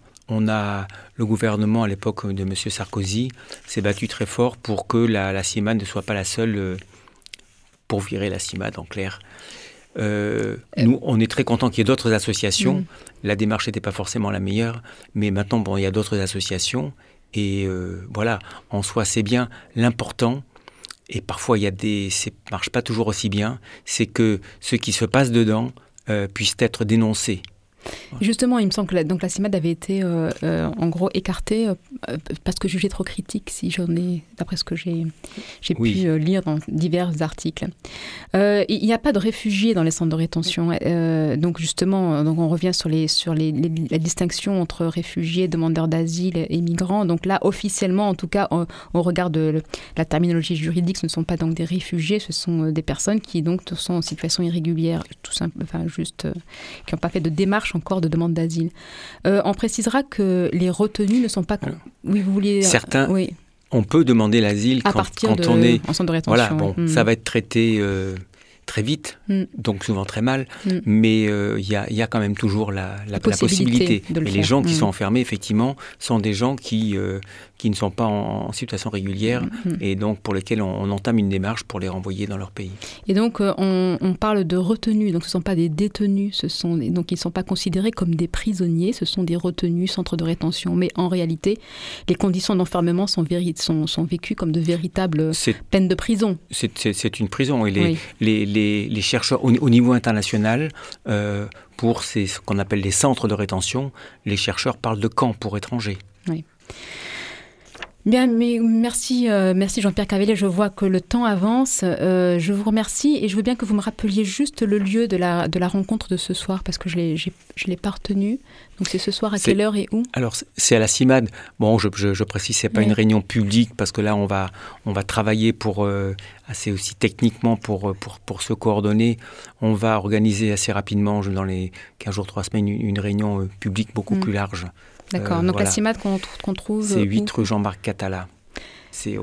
Le gouvernement, à l'époque de M. Sarkozy, s'est battu très fort pour que la CIMAD ne soit pas la seule pour virer la CIMAD, en clair. Nous, on est très contents qu'il y ait d'autres associations. La démarche n'était pas forcément la meilleure, mais maintenant, il y a d'autres associations. Et voilà, en soi, c'est bien. L'important, et parfois, ça ne marche pas toujours aussi bien, c'est que ce qui se passe dedans puisse être dénoncé. Justement, il me semble que la CIMAD avait été en gros écartée parce que jugée trop critique, d'après ce que j'ai pu lire dans divers articles. Il n'y a pas de réfugiés dans les centres de rétention. Donc justement, on revient sur la distinction entre réfugiés, demandeurs d'asile et migrants. Donc là, officiellement, en tout cas, au regard de la terminologie juridique, ce ne sont pas donc des réfugiés, ce sont des personnes qui donc sont en situation irrégulière, qui n'ont pas fait de démarche encore de demande d'asile. On précisera que les retenus ne sont pas... Oui, vous vouliez... Certains, on peut demander l'asile quand on est... en centre de rétention. Voilà, ça va être traité très vite, donc souvent très mal, mais il y a quand même toujours la possibilité. De le mais faire. Les gens qui sont enfermés, effectivement, sont des gens qui ne sont pas en situation régulière et donc pour lesquels on entame une démarche pour les renvoyer dans leur pays. Et donc, on parle de retenus, donc ce ne sont pas des détenus, donc ils ne sont pas considérés comme des prisonniers, ce sont des retenus, centres de rétention. Mais en réalité, les conditions d'enfermement sont vécues comme de véritables peines de prison. C'est une prison et les chercheurs au niveau international, pour ce qu'on appelle les centres de rétention, les chercheurs parlent de camps pour étrangers. Oui. Bien, mais merci Jean-Pierre Cavelier. Je vois que le temps avance. Je vous remercie et je veux bien que vous me rappeliez juste le lieu de la rencontre de ce soir parce que je l'ai pas retenu. Donc c'est ce soir à quelle heure et où ? Alors c'est à la CIMAD. Bon, je précise, c'est pas une réunion publique parce que là on va travailler pour assez aussi techniquement pour se coordonner. On va organiser assez rapidement dans les 15 jours, 3 semaines une réunion publique beaucoup plus large. D'accord, donc voilà. la CIMAD qu'on trouve... C'est 8 rue Jean-Marc Catala. C'est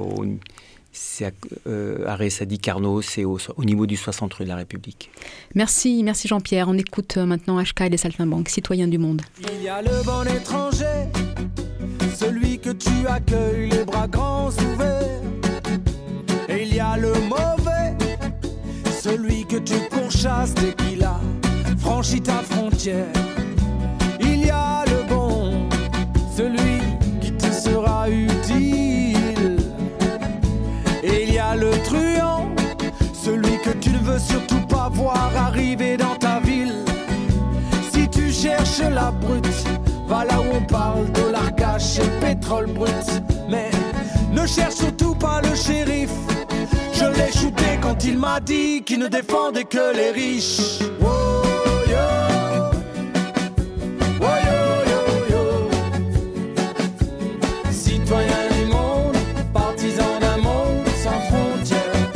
à Ré-Sadi-Carnot, c'est au niveau du 60 rue de la République. Merci Jean-Pierre. On écoute maintenant HK et les Saltimbanques, citoyens du monde. Il y a le bon étranger, celui que tu accueilles les bras grands ouverts. Et il y a le mauvais, celui que tu pourchasses dès qu'il a franchi ta frontière. Il y a le bon, celui qui te sera utile. Et il y a le truand, celui que tu ne veux surtout pas voir arriver dans ta ville. Si tu cherches la brute, va là où on parle dollar cash et pétrole brut. Mais ne cherche surtout pas le shérif. Je l'ai shooté quand il m'a dit qu'il ne défendait que les riches. Oh, yo. Oh, yo, yo, yo. Citoyen du monde, partisan d'un monde sans frontières.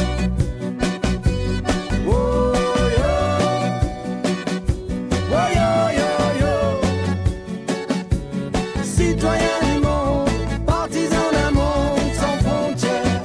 Oh, yo. Oh, yo, yo, yo. Citoyen du monde, partisan d'un monde sans frontières.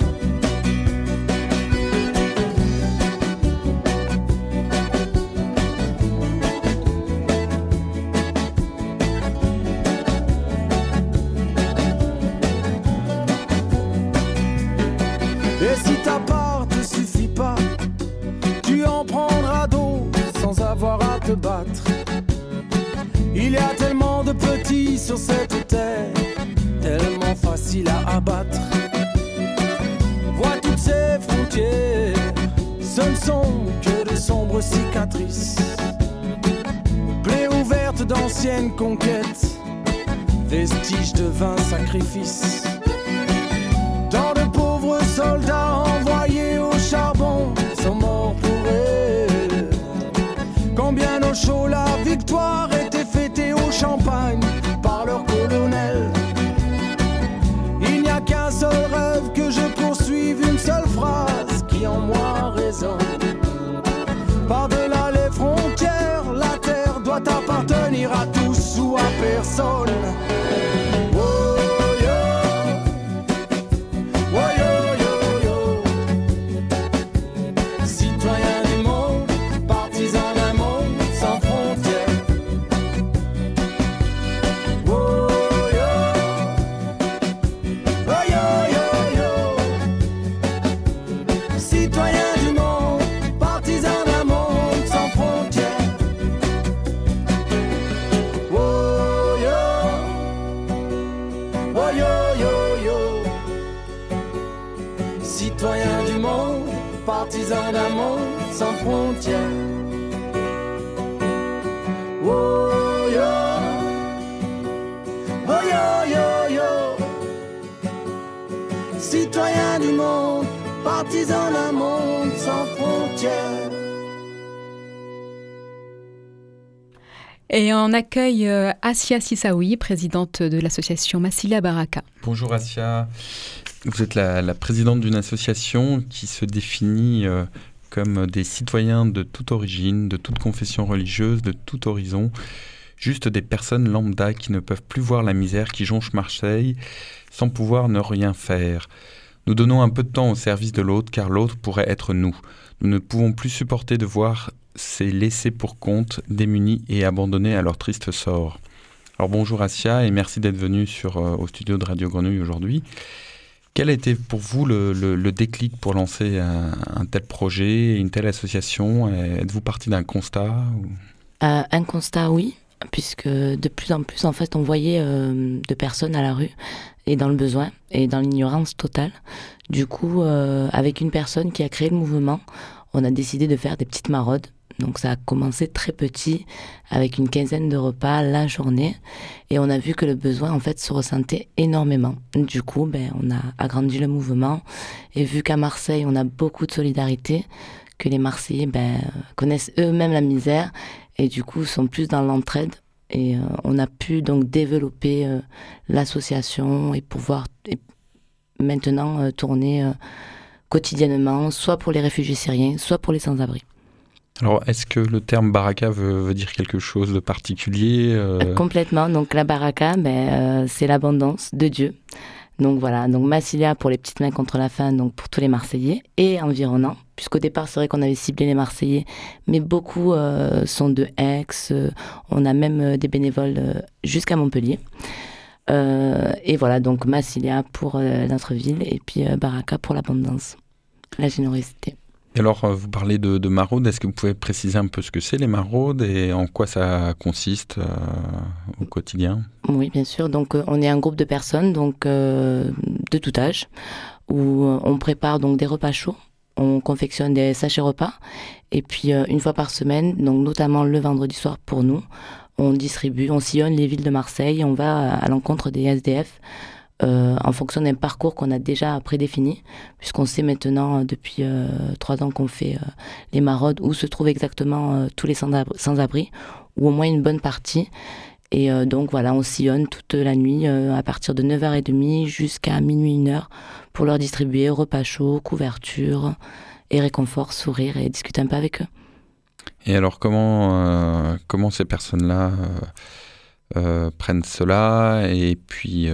Et si ta part te suffit pas, tu en prendras d'autres sans avoir à te battre. Il y a tellement de petits sur cette terre, tellement facile à abattre. Vois toutes ces frontières, ce ne sont que de sombres cicatrices. Plaies ouvertes d'anciennes conquêtes, vestiges de vains sacrifices. Tant de pauvres soldats envoyés au charbon sont morts pour elle. Combien au chaud la victoire était fêtée au champagne par leur colonel. Il n'y a qu'un seul rêve que je poursuive, une seule phrase qui en moi résonne. Par-delà les frontières, la terre doit appartenir à tous ou à personne. Oh, citoyen du monde, partisan d'un monde sans frontières. Oh yo, oh yo yo yo, citoyen du monde, partisan d'un monde sans frontières. Et on accueille Assia Sissaoui, présidente de l'association Massilia Baraka. Bonjour Assia, vous êtes la présidente d'une association qui se définit comme des citoyens de toute origine, de toute confession religieuse, de tout horizon, juste des personnes lambda qui ne peuvent plus voir la misère qui jonche Marseille sans pouvoir ne rien faire. Nous donnons un peu de temps au service de l'autre car l'autre pourrait être nous. Nous ne pouvons plus supporter de voir ces laissés pour compte, démunis et abandonnés à leur triste sort. Alors bonjour Assia et merci d'être venue au studio de Radio Grenouille aujourd'hui. Quel a été pour vous le déclic pour lancer un tel projet, une telle association ? Êtes-vous parti d'un constat ou... Un constat, oui, puisque de plus en plus, en fait, on voyait de personnes à la rue et dans le besoin et dans l'ignorance totale. Du coup, avec une personne qui a créé le mouvement, on a décidé de faire des petites maraudes. Donc ça a commencé très petit, avec une quinzaine de repas la journée, et on a vu que le besoin en fait se ressentait énormément. Du coup, on a agrandi le mouvement, et vu qu'à Marseille on a beaucoup de solidarité, que les Marseillais connaissent eux-mêmes la misère, et du coup sont plus dans l'entraide, et on a pu donc développer l'association et pouvoir maintenant tourner quotidiennement, soit pour les réfugiés syriens, soit pour les sans-abri. Alors, est-ce que le terme baraka veut dire quelque chose de particulier Complètement. Donc, la baraka, c'est l'abondance de Dieu. Donc voilà, donc Massilia pour les petites mains contre la faim, donc pour tous les Marseillais et environnants, puisqu'au départ c'est vrai qu'on avait ciblé les Marseillais, mais beaucoup sont de Aix, on a même des bénévoles jusqu'à Montpellier. Et voilà, donc Massilia pour notre ville et puis Baraka pour l'abondance, la générosité. Et alors, vous parlez de maraudes, est-ce que vous pouvez préciser un peu ce que c'est les maraudes et en quoi ça consiste au quotidien ? Oui, bien sûr. Donc, on est un groupe de personnes donc, de tout âge où on prépare donc, des repas chauds, on confectionne des sachets repas et puis une fois par semaine, donc notamment le vendredi soir pour nous, on distribue, on sillonne les villes de Marseille, on va à l'encontre des SDF en fonction d'un parcours qu'on a déjà prédéfini, puisqu'on sait maintenant depuis 3 ans qu'on fait les maraudes où se trouvent exactement tous les sans-abri, ou au moins une bonne partie. Et donc voilà, on sillonne toute la nuit à partir de 9h30 jusqu'à minuit, 1h pour leur distribuer repas chauds, couverture et réconfort, sourire et discuter un peu avec eux. Et alors comment ces personnes-là prennent cela et puis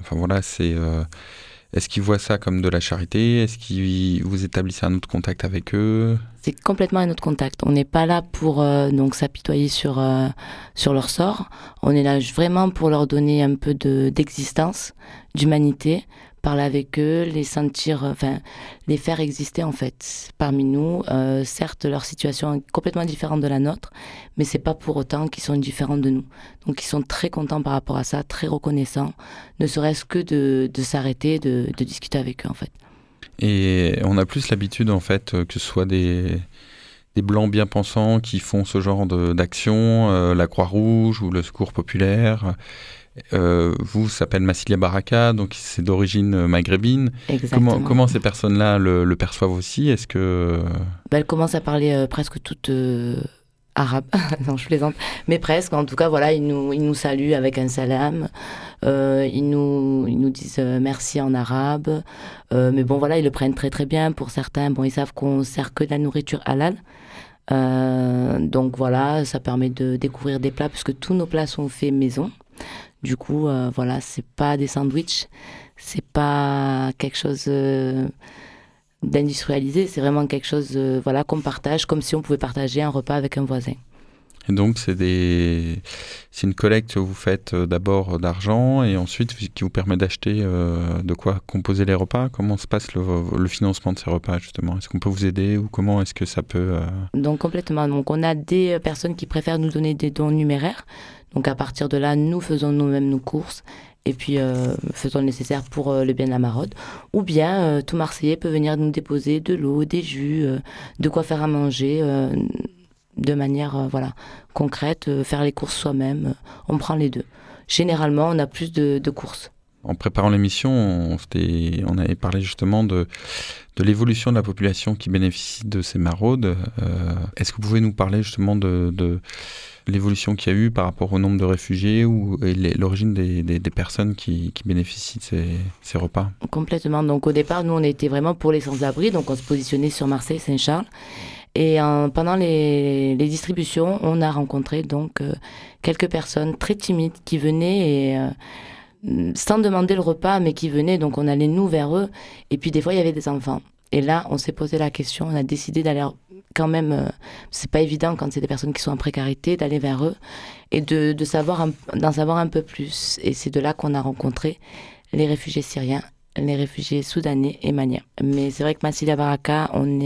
est-ce qu'ils voient ça comme de la charité? Est-ce qu'ils vous établissez un autre contact avec eux? C'est complètement un autre contact. On n'est pas là pour donc s'apitoyer sur leur sort. On est là vraiment pour leur donner un peu d'existence, d'humanité, parler avec eux, les sentir, les faire exister en fait parmi nous. Certes, leur situation est complètement différente de la nôtre, mais c'est pas pour autant qu'ils sont différents de nous. Donc ils sont très contents par rapport à ça, très reconnaissants, ne serait-ce que de s'arrêter, de discuter avec eux en fait. Et on a plus l'habitude en fait que ce soit des blancs bien pensants qui font ce genre d'action, la Croix-Rouge ou le Secours populaire. Vous, ça s'appelle Massilia Baraka, donc c'est d'origine maghrébine. Exactement. Comment ces personnes-là le perçoivent aussi? Est-ce que... Elles commencent à parler presque toutes arabe. Non, je plaisante. Mais presque. En tout cas, voilà, ils nous saluent avec un salam. Ils nous disent merci en arabe. Mais bon, voilà, ils le prennent très très bien. Pour certains, bon, ils savent qu'on sert que de la nourriture halal. Donc voilà, ça permet de découvrir des plats puisque tous nos plats sont faits maison. Du coup, voilà, c'est pas des sandwichs, c'est pas quelque chose d'industrialisé, c'est vraiment quelque chose voilà, qu'on partage comme si on pouvait partager un repas avec un voisin. Et donc, c'est une collecte que vous faites d'abord d'argent et ensuite qui vous permet d'acheter de quoi composer les repas. Comment se passe le financement de ces repas, justement? Est-ce qu'on peut vous aider ou comment est-ce que ça peut... Donc, complètement. Donc, on a des personnes qui préfèrent nous donner des dons numéraires. Donc, à partir de là, nous faisons nous-mêmes nos courses et puis faisons le nécessaire pour le bien de la maraude. Ou bien, tout Marseillais peut venir nous déposer de l'eau, des jus, de quoi faire à manger... de manière concrète, faire les courses soi-même, on prend les deux. Généralement, on a plus de courses. En préparant l'émission, on avait parlé justement de l'évolution de la population qui bénéficie de ces maraudes. Est-ce que vous pouvez nous parler justement de l'évolution qu'il y a eu par rapport au nombre de réfugiés et l'origine des personnes qui bénéficient de ces repas? Complètement. Donc au départ, nous, on était vraiment pour les sans-abri, donc on se positionnait sur Marseille-Saint-Charles. Et pendant les distributions, on a rencontré donc quelques personnes très timides qui venaient sans demander le repas, mais qui venaient, donc on allait nous vers eux. Et puis des fois, il y avait des enfants. Et là, on s'est posé la question, on a décidé d'aller quand même, c'est pas évident quand c'est des personnes qui sont en précarité, d'aller vers eux et d'en savoir un peu plus. Et c'est de là qu'on a rencontré les réfugiés syriens, les réfugiés soudanais et maliens. Mais c'est vrai que Massilia Baraka, on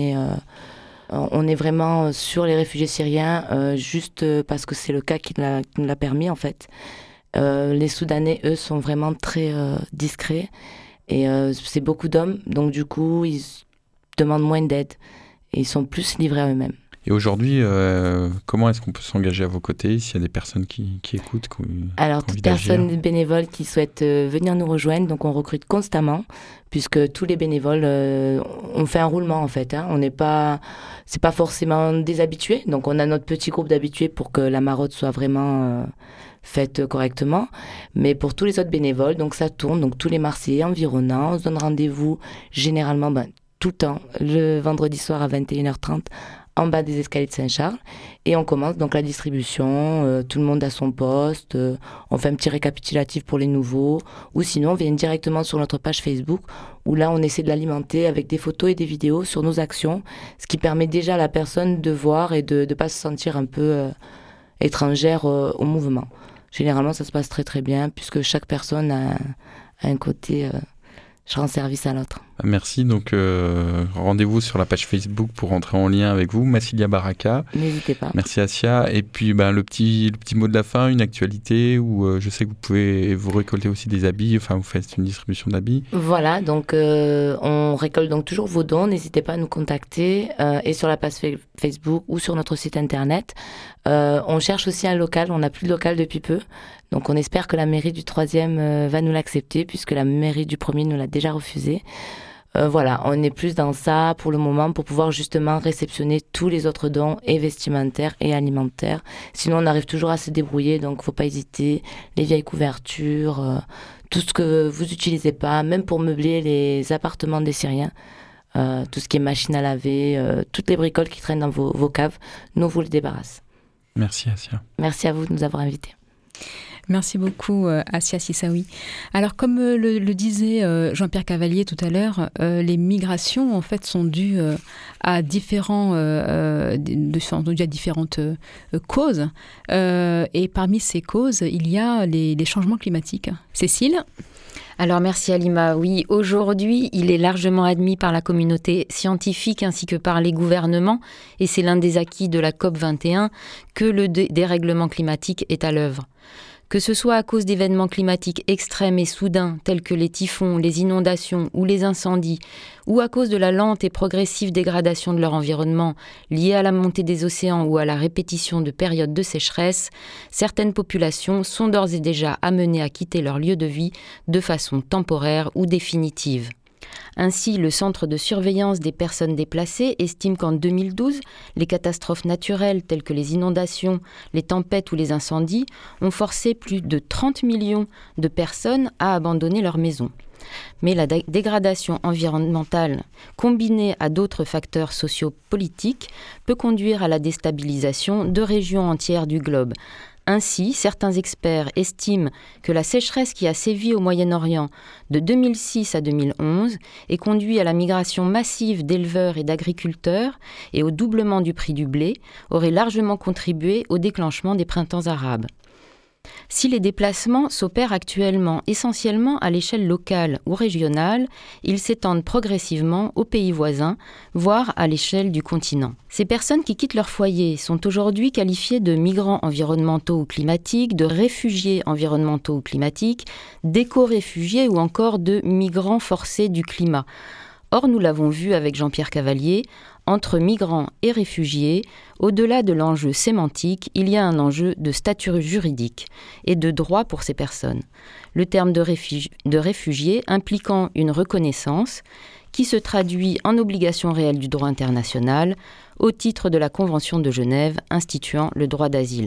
est vraiment sur les réfugiés syriens, juste parce que c'est le cas qui nous l'a permis, en fait. Les Soudanais, eux, sont vraiment très discrets. Et c'est beaucoup d'hommes, donc du coup, ils demandent moins d'aide. Et ils sont plus livrés à eux-mêmes. Et aujourd'hui, comment est-ce qu'on peut s'engager à vos côtés s'il y a des personnes qui écoutent? Alors, toute personne bénévole qui souhaite venir nous rejoindre, donc on recrute constamment, puisque tous les bénévoles, on fait un roulement en fait. Hein. C'est pas forcément des habitués, donc on a notre petit groupe d'habitués pour que la maraude soit vraiment faite correctement. Mais pour tous les autres bénévoles, donc ça tourne, donc tous les Marseillais environnants, on se donne rendez-vous généralement tout le temps, le vendredi soir à 21h30, en bas des escaliers de Saint-Charles. Et on commence donc la distribution, tout le monde à son poste, on fait un petit récapitulatif pour les nouveaux, ou sinon on vient directement sur notre page Facebook, où là on essaie de l'alimenter avec des photos et des vidéos sur nos actions, ce qui permet déjà à la personne de voir et de ne pas se sentir un peu étrangère au mouvement. Généralement ça se passe très très bien, puisque chaque personne a un côté... je rends service à l'autre. Merci. Donc, rendez-vous sur la page Facebook pour entrer en lien avec vous. Massilia Baraka. N'hésitez pas. Merci, Assia. Et puis, le petit mot de la fin, une actualité où je sais que vous récoltez aussi des habits. Enfin, vous faites une distribution d'habits. Voilà. Donc, on récolte donc toujours vos dons. N'hésitez pas à nous contacter et sur la page Facebook ou sur notre site internet. On cherche aussi un local. On n'a plus de local depuis peu. Donc, on espère que la mairie du 3e va nous l'accepter, puisque la mairie du 1er nous l'a déjà refusé. Voilà, on est plus dans ça pour le moment, pour pouvoir justement réceptionner tous les autres dons, et vestimentaires et alimentaires. Sinon, on arrive toujours à se débrouiller, donc faut pas hésiter. Les vieilles couvertures, tout ce que vous utilisez pas, même pour meubler les appartements des Syriens, tout ce qui est machine à laver, toutes les bricoles qui traînent dans vos caves, nous vous les débarrasse. Merci, Assia. Merci à vous de nous avoir invités. Merci beaucoup, Assia Sissaoui. Alors, comme le disait Jean-Pierre Cavalier tout à l'heure, les migrations, en fait, sont dues à différentes causes. Et parmi ces causes, il y a les changements climatiques. Cécile ? Alors merci Halima. Oui, aujourd'hui, il est largement admis par la communauté scientifique ainsi que par les gouvernements, et c'est l'un des acquis de la COP21, que le dérèglement climatique est à l'œuvre. Que ce soit à cause d'événements climatiques extrêmes et soudains, tels que les typhons, les inondations ou les incendies, ou à cause de la lente et progressive dégradation de leur environnement, liée à la montée des océans ou à la répétition de périodes de sécheresse, certaines populations sont d'ores et déjà amenées à quitter leur lieu de vie de façon temporaire ou définitive. Ainsi, le Centre de surveillance des personnes déplacées estime qu'en 2012, les catastrophes naturelles telles que les inondations, les tempêtes ou les incendies ont forcé plus de 30 millions de personnes à abandonner leur maison. Mais la dégradation environnementale, combinée à d'autres facteurs sociopolitiques, peut conduire à la déstabilisation de régions entières du globe. Ainsi, certains experts estiment que la sécheresse qui a sévi au Moyen-Orient de 2006 à 2011 et conduit à la migration massive d'éleveurs et d'agriculteurs et au doublement du prix du blé aurait largement contribué au déclenchement des printemps arabes. Si les déplacements s'opèrent actuellement essentiellement à l'échelle locale ou régionale, ils s'étendent progressivement aux pays voisins, voire à l'échelle du continent. Ces personnes qui quittent leur foyer sont aujourd'hui qualifiées de migrants environnementaux ou climatiques, de réfugiés environnementaux ou climatiques, d'éco-réfugiés ou encore de migrants forcés du climat. Or, nous l'avons vu avec Jean-Pierre Cavalier, entre migrants et réfugiés, au-delà de l'enjeu sémantique, il y a un enjeu de statut juridique et de droit pour ces personnes. Le terme de réfugié impliquant une reconnaissance qui se traduit en obligation réelle du droit international au titre de la Convention de Genève instituant le droit d'asile.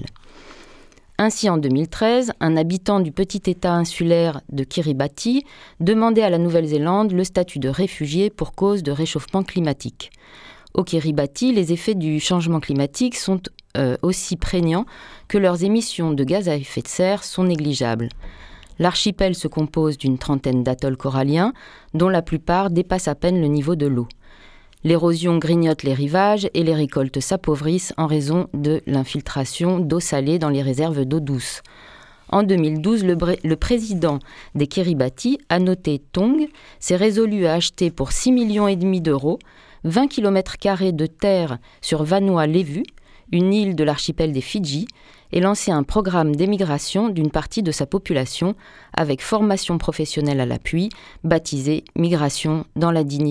Ainsi, en 2013, un habitant du petit État insulaire de Kiribati demandait à la Nouvelle-Zélande le statut de réfugié pour cause de réchauffement climatique. Au Kiribati, les effets du changement climatique sont aussi prégnants que leurs émissions de gaz à effet de serre sont négligeables. L'archipel se compose d'une trentaine d'atolls coralliens, dont la plupart dépassent à peine le niveau de l'eau. L'érosion grignote les rivages et les récoltes s'appauvrissent en raison de l'infiltration d'eau salée dans les réserves d'eau douce. En 2012, le président des Kiribati, Anote Tong, s'est résolu à acheter pour 6,5 millions d'euros 20 km² de terre sur Vanua-Levu, une île de l'archipel des Fidji, et lancer un programme d'émigration d'une partie de sa population avec formation professionnelle à l'appui, baptisé « Migration dans la dignité ».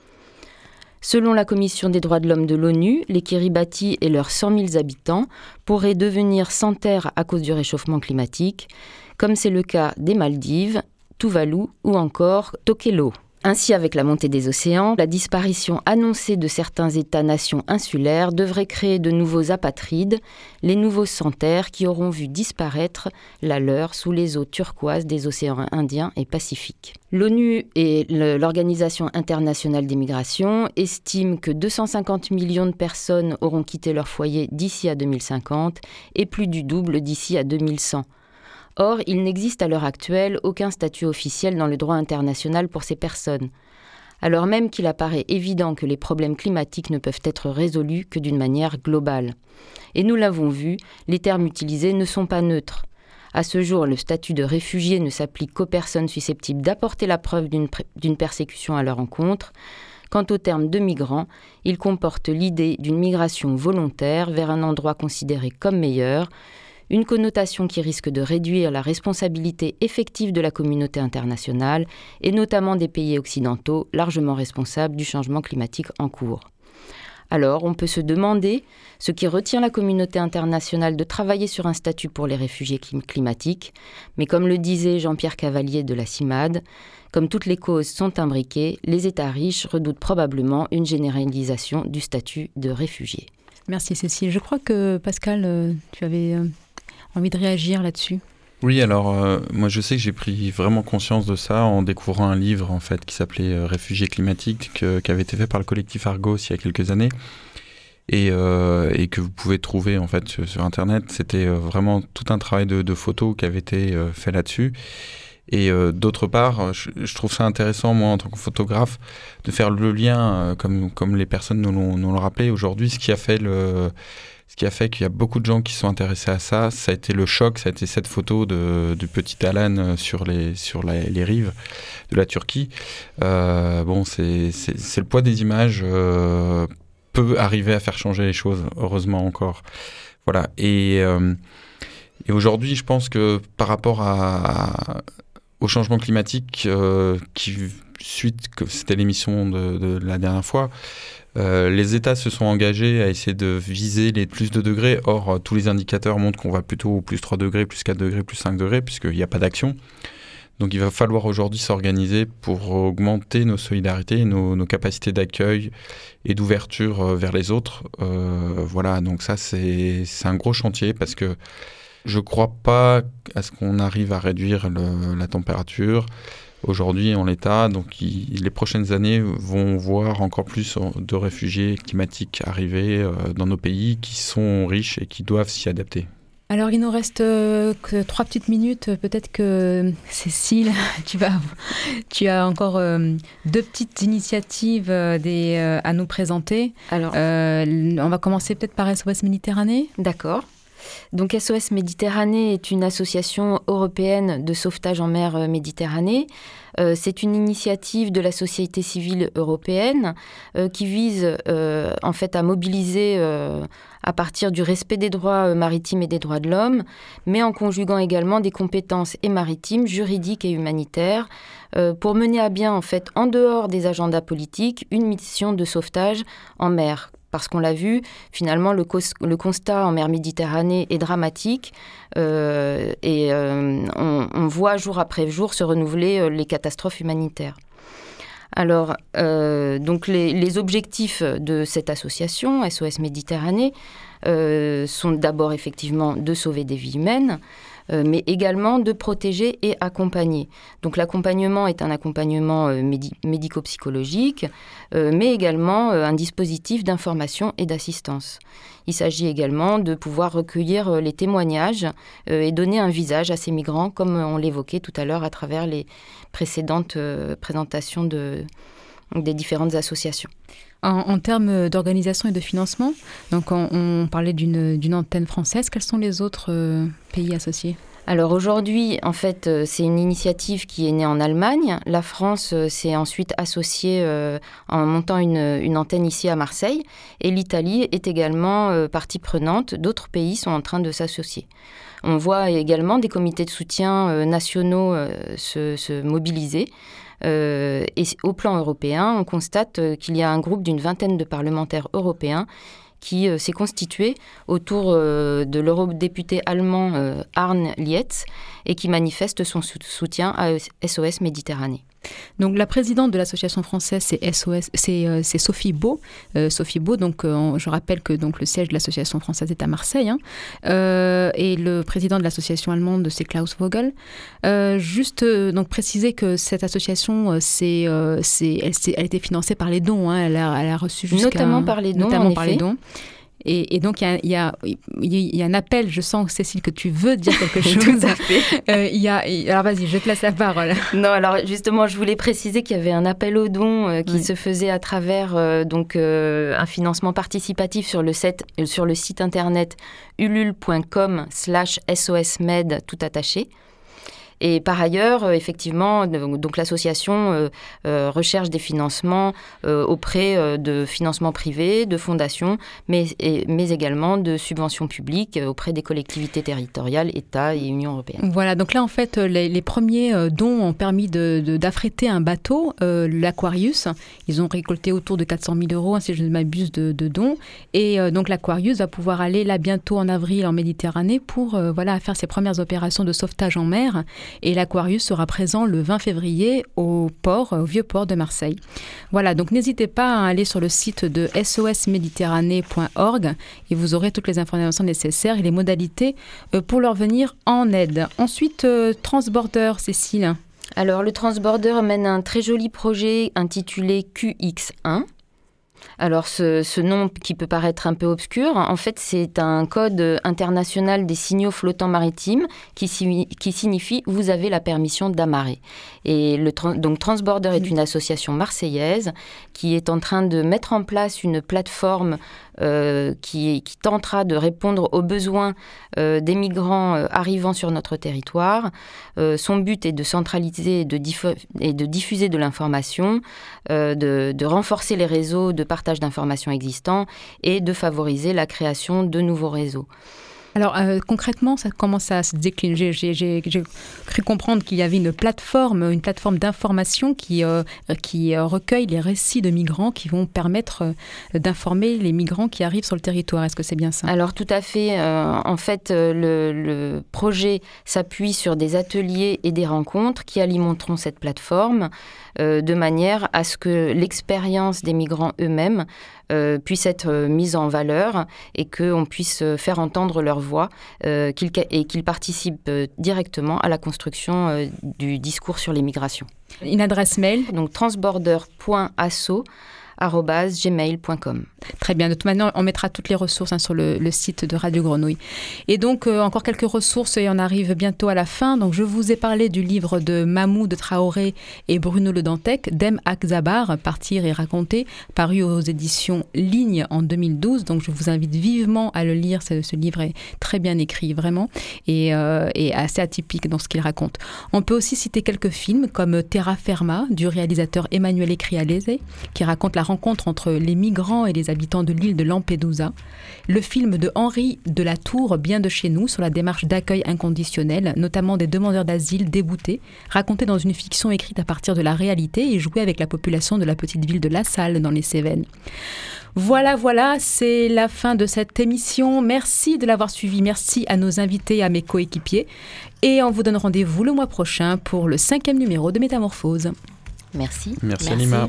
Selon la Commission des droits de l'homme de l'ONU, les Kiribati et leurs 100 000 habitants pourraient devenir sans terre à cause du réchauffement climatique, comme c'est le cas des Maldives, Tuvalu ou encore Tokelau. Ainsi, avec la montée des océans, la disparition annoncée de certains États-nations insulaires devrait créer de nouveaux apatrides, les nouveaux sans-terre qui auront vu disparaître la leur sous les eaux turquoises des océans Indien et Pacifique. L'ONU et l'Organisation internationale des migrations estiment que 250 millions de personnes auront quitté leur foyer d'ici à 2050 et plus du double d'ici à 2100. Or, il n'existe à l'heure actuelle aucun statut officiel dans le droit international pour ces personnes, alors même qu'il apparaît évident que les problèmes climatiques ne peuvent être résolus que d'une manière globale. Et nous l'avons vu, les termes utilisés ne sont pas neutres. À ce jour, le statut de réfugié ne s'applique qu'aux personnes susceptibles d'apporter la preuve d'une persécution à leur encontre. Quant au terme de migrant, il comporte l'idée d'une migration volontaire vers un endroit considéré comme meilleur, une connotation qui risque de réduire la responsabilité effective de la communauté internationale et notamment des pays occidentaux largement responsables du changement climatique en cours. Alors, on peut se demander ce qui retient la communauté internationale de travailler sur un statut pour les réfugiés climatiques, mais comme le disait Jean-Pierre Cavalier de la CIMAD, comme toutes les causes sont imbriquées, les États riches redoutent probablement une généralisation du statut de réfugié. Merci Cécile. Je crois que Pascal, tu avais envie de réagir là-dessus. Oui, alors moi je sais que j'ai pris vraiment conscience de ça en découvrant un livre en fait qui s'appelait Réfugiés climatiques qui avait été fait par le collectif Argos il y a quelques années et que vous pouvez trouver en fait sur internet. C'était vraiment tout un travail de photos qui avait été fait là-dessus. Et d'autre part, je trouve ça intéressant, moi, en tant que photographe, de faire le lien, comme les personnes nous l'ont rappelé aujourd'hui, ce qui a fait qu'il y a beaucoup de gens qui sont intéressés à ça. Ça a été le choc, ça a été cette photo du petit Alan sur les rives de la Turquie. C'est le poids des images peut arriver à faire changer les choses, heureusement encore. Voilà. Et aujourd'hui, je pense que par rapport au changement climatique, suite que c'était l'émission de la dernière fois, les États se sont engagés à essayer de viser les plus 2 degrés. Or, tous les indicateurs montrent qu'on va plutôt au plus 3 degrés, plus 4 degrés, plus 5 degrés, puisqu'il n'y a pas d'action. Donc, il va falloir aujourd'hui s'organiser pour augmenter nos solidarités, nos capacités d'accueil et d'ouverture vers les autres. Voilà, donc ça, c'est un gros chantier parce que je ne crois pas à ce qu'on arrive à réduire la température aujourd'hui en l'état. Donc les prochaines années vont voir encore plus de réfugiés climatiques arriver dans nos pays qui sont riches et qui doivent s'y adapter. Alors il nous reste que 3 petites minutes. Peut-être que Cécile, tu as encore 2 petites initiatives à nous présenter. Alors, on va commencer peut-être par SOS Méditerranée. D'accord. Donc SOS Méditerranée est une association européenne de sauvetage en mer Méditerranée. C'est une initiative de la société civile européenne qui vise en fait à mobiliser à partir du respect des droits maritimes et des droits de l'homme, mais en conjuguant également des compétences maritimes, juridiques et humanitaires pour mener à bien en fait en dehors des agendas politiques une mission de sauvetage en mer. Parce qu'on l'a vu, finalement, le constat en mer Méditerranée est dramatique et on voit jour après jour se renouveler les catastrophes humanitaires. Alors, donc les objectifs de cette association, SOS Méditerranée, sont d'abord effectivement de sauver des vies humaines, mais également de protéger et accompagner. Donc l'accompagnement est un accompagnement médico-psychologique, mais également un dispositif d'information et d'assistance. Il s'agit également de pouvoir recueillir les témoignages et donner un visage à ces migrants, comme on l'évoquait tout à l'heure à travers les précédentes présentations des différentes associations. En termes d'organisation et de financement, donc on parlait d'une antenne française. Quels sont les autres pays associés ? Alors aujourd'hui, en fait, c'est une initiative qui est née en Allemagne. La France s'est ensuite associée en montant une antenne ici à Marseille. Et l'Italie est également partie prenante. D'autres pays sont en train de s'associer. On voit également des comités de soutien nationaux se mobiliser. Et au plan européen, on constate qu'il y a un groupe d'une vingtaine de parlementaires européens qui s'est constitué autour de l'eurodéputé allemand Arne Lietz et qui manifeste son soutien à SOS Méditerranée. Donc la présidente de l'association française, c'est Sophie Beau. Sophie Beau, donc je rappelle que donc le siège de l'association française est à Marseille, hein. Et le président de l'association allemande, c'est Klaus Vogel. Donc préciser que cette association, elle a été financée par les dons, hein. Elle a reçu notamment par les dons. Et donc, il y a un appel, je sens, Cécile, que tu veux dire quelque chose. Tout à fait. Alors, vas-y, je te laisse la parole. Non, alors justement, je voulais préciser qu'il y avait un appel aux dons qui se faisait à travers un financement participatif sur le site internet ulule.com/SOSmed, tout attaché. Et par ailleurs, effectivement, donc l'association recherche des financements auprès de financements privés, de fondations, mais également de subventions publiques auprès des collectivités territoriales, États et Union européenne. Voilà, donc là, en fait, les premiers dons ont permis d'affréter un bateau, l'Aquarius. Ils ont récolté autour de 400 000 euros, hein, si je ne m'abuse, de dons. Et donc l'Aquarius va pouvoir aller là bientôt en avril en Méditerranée pour faire ses premières opérations de sauvetage en mer. Et l'Aquarius sera présent le 20 février au vieux port de Marseille. Voilà, donc n'hésitez pas à aller sur le site de sosméditerranée.org et vous aurez toutes les informations nécessaires et les modalités pour leur venir en aide. Ensuite, Transborder, Cécile. Alors, le Transborder mène un très joli projet intitulé QX1. Alors, ce nom qui peut paraître un peu obscur, en fait, c'est un code international des signaux flottants maritimes qui signifie « vous avez la permission d'amarrer ». Et donc, Transborder est une association marseillaise qui est en train de mettre en place une plateforme qui tentera de répondre aux besoins des migrants arrivant sur notre territoire. Son but est de centraliser et de diffuser de l'information, de renforcer les réseaux de partage d'informations existants et de favoriser la création de nouveaux réseaux. Alors concrètement, ça commence à se décliner. J'ai cru comprendre qu'il y avait une plateforme d'information qui recueille les récits de migrants qui vont permettre d'informer les migrants qui arrivent sur le territoire. Est-ce que c'est bien ça ? Alors tout à fait. En fait, le projet s'appuie sur des ateliers et des rencontres qui alimenteront cette plateforme de manière à ce que l'expérience des migrants eux-mêmes puisse être mise en valeur et qu'on puisse faire entendre leur voix et qu'ils participent directement à la construction du discours sur les migrations. Une adresse mail ? Donc transborder.asso@gmail.com. Très bien. De toute manière, on mettra toutes les ressources sur le site de Radio Grenouille. Et donc, encore quelques ressources et on arrive bientôt à la fin. Donc, je vous ai parlé du livre de Mahmoud Traoré et Bruno Le Dantec, Dem Akzabar, Partir et raconter, paru aux éditions Ligne en 2012. Donc, je vous invite vivement à le lire. Ce livre est très bien écrit, vraiment, et assez atypique dans ce qu'il raconte. On peut aussi citer quelques films comme Terra Firma, du réalisateur Emmanuel Ecrialese, qui raconte la rencontre entre les migrants et les habitants de l'île de Lampedusa. Le film de Henri de la Tour, Bien de chez nous, sur la démarche d'accueil inconditionnel, notamment des demandeurs d'asile déboutés, raconté dans une fiction écrite à partir de la réalité et joué avec la population de la petite ville de La Salle dans les Cévennes. Voilà, c'est la fin de cette émission. Merci de l'avoir suivi. Merci à nos invités et à mes coéquipiers. Et on vous donne rendez-vous le mois prochain pour le 5e numéro de Métamorphose. Merci. Merci Alima.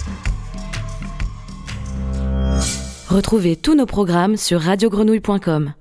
Retrouvez tous nos programmes sur radiogrenouille.com.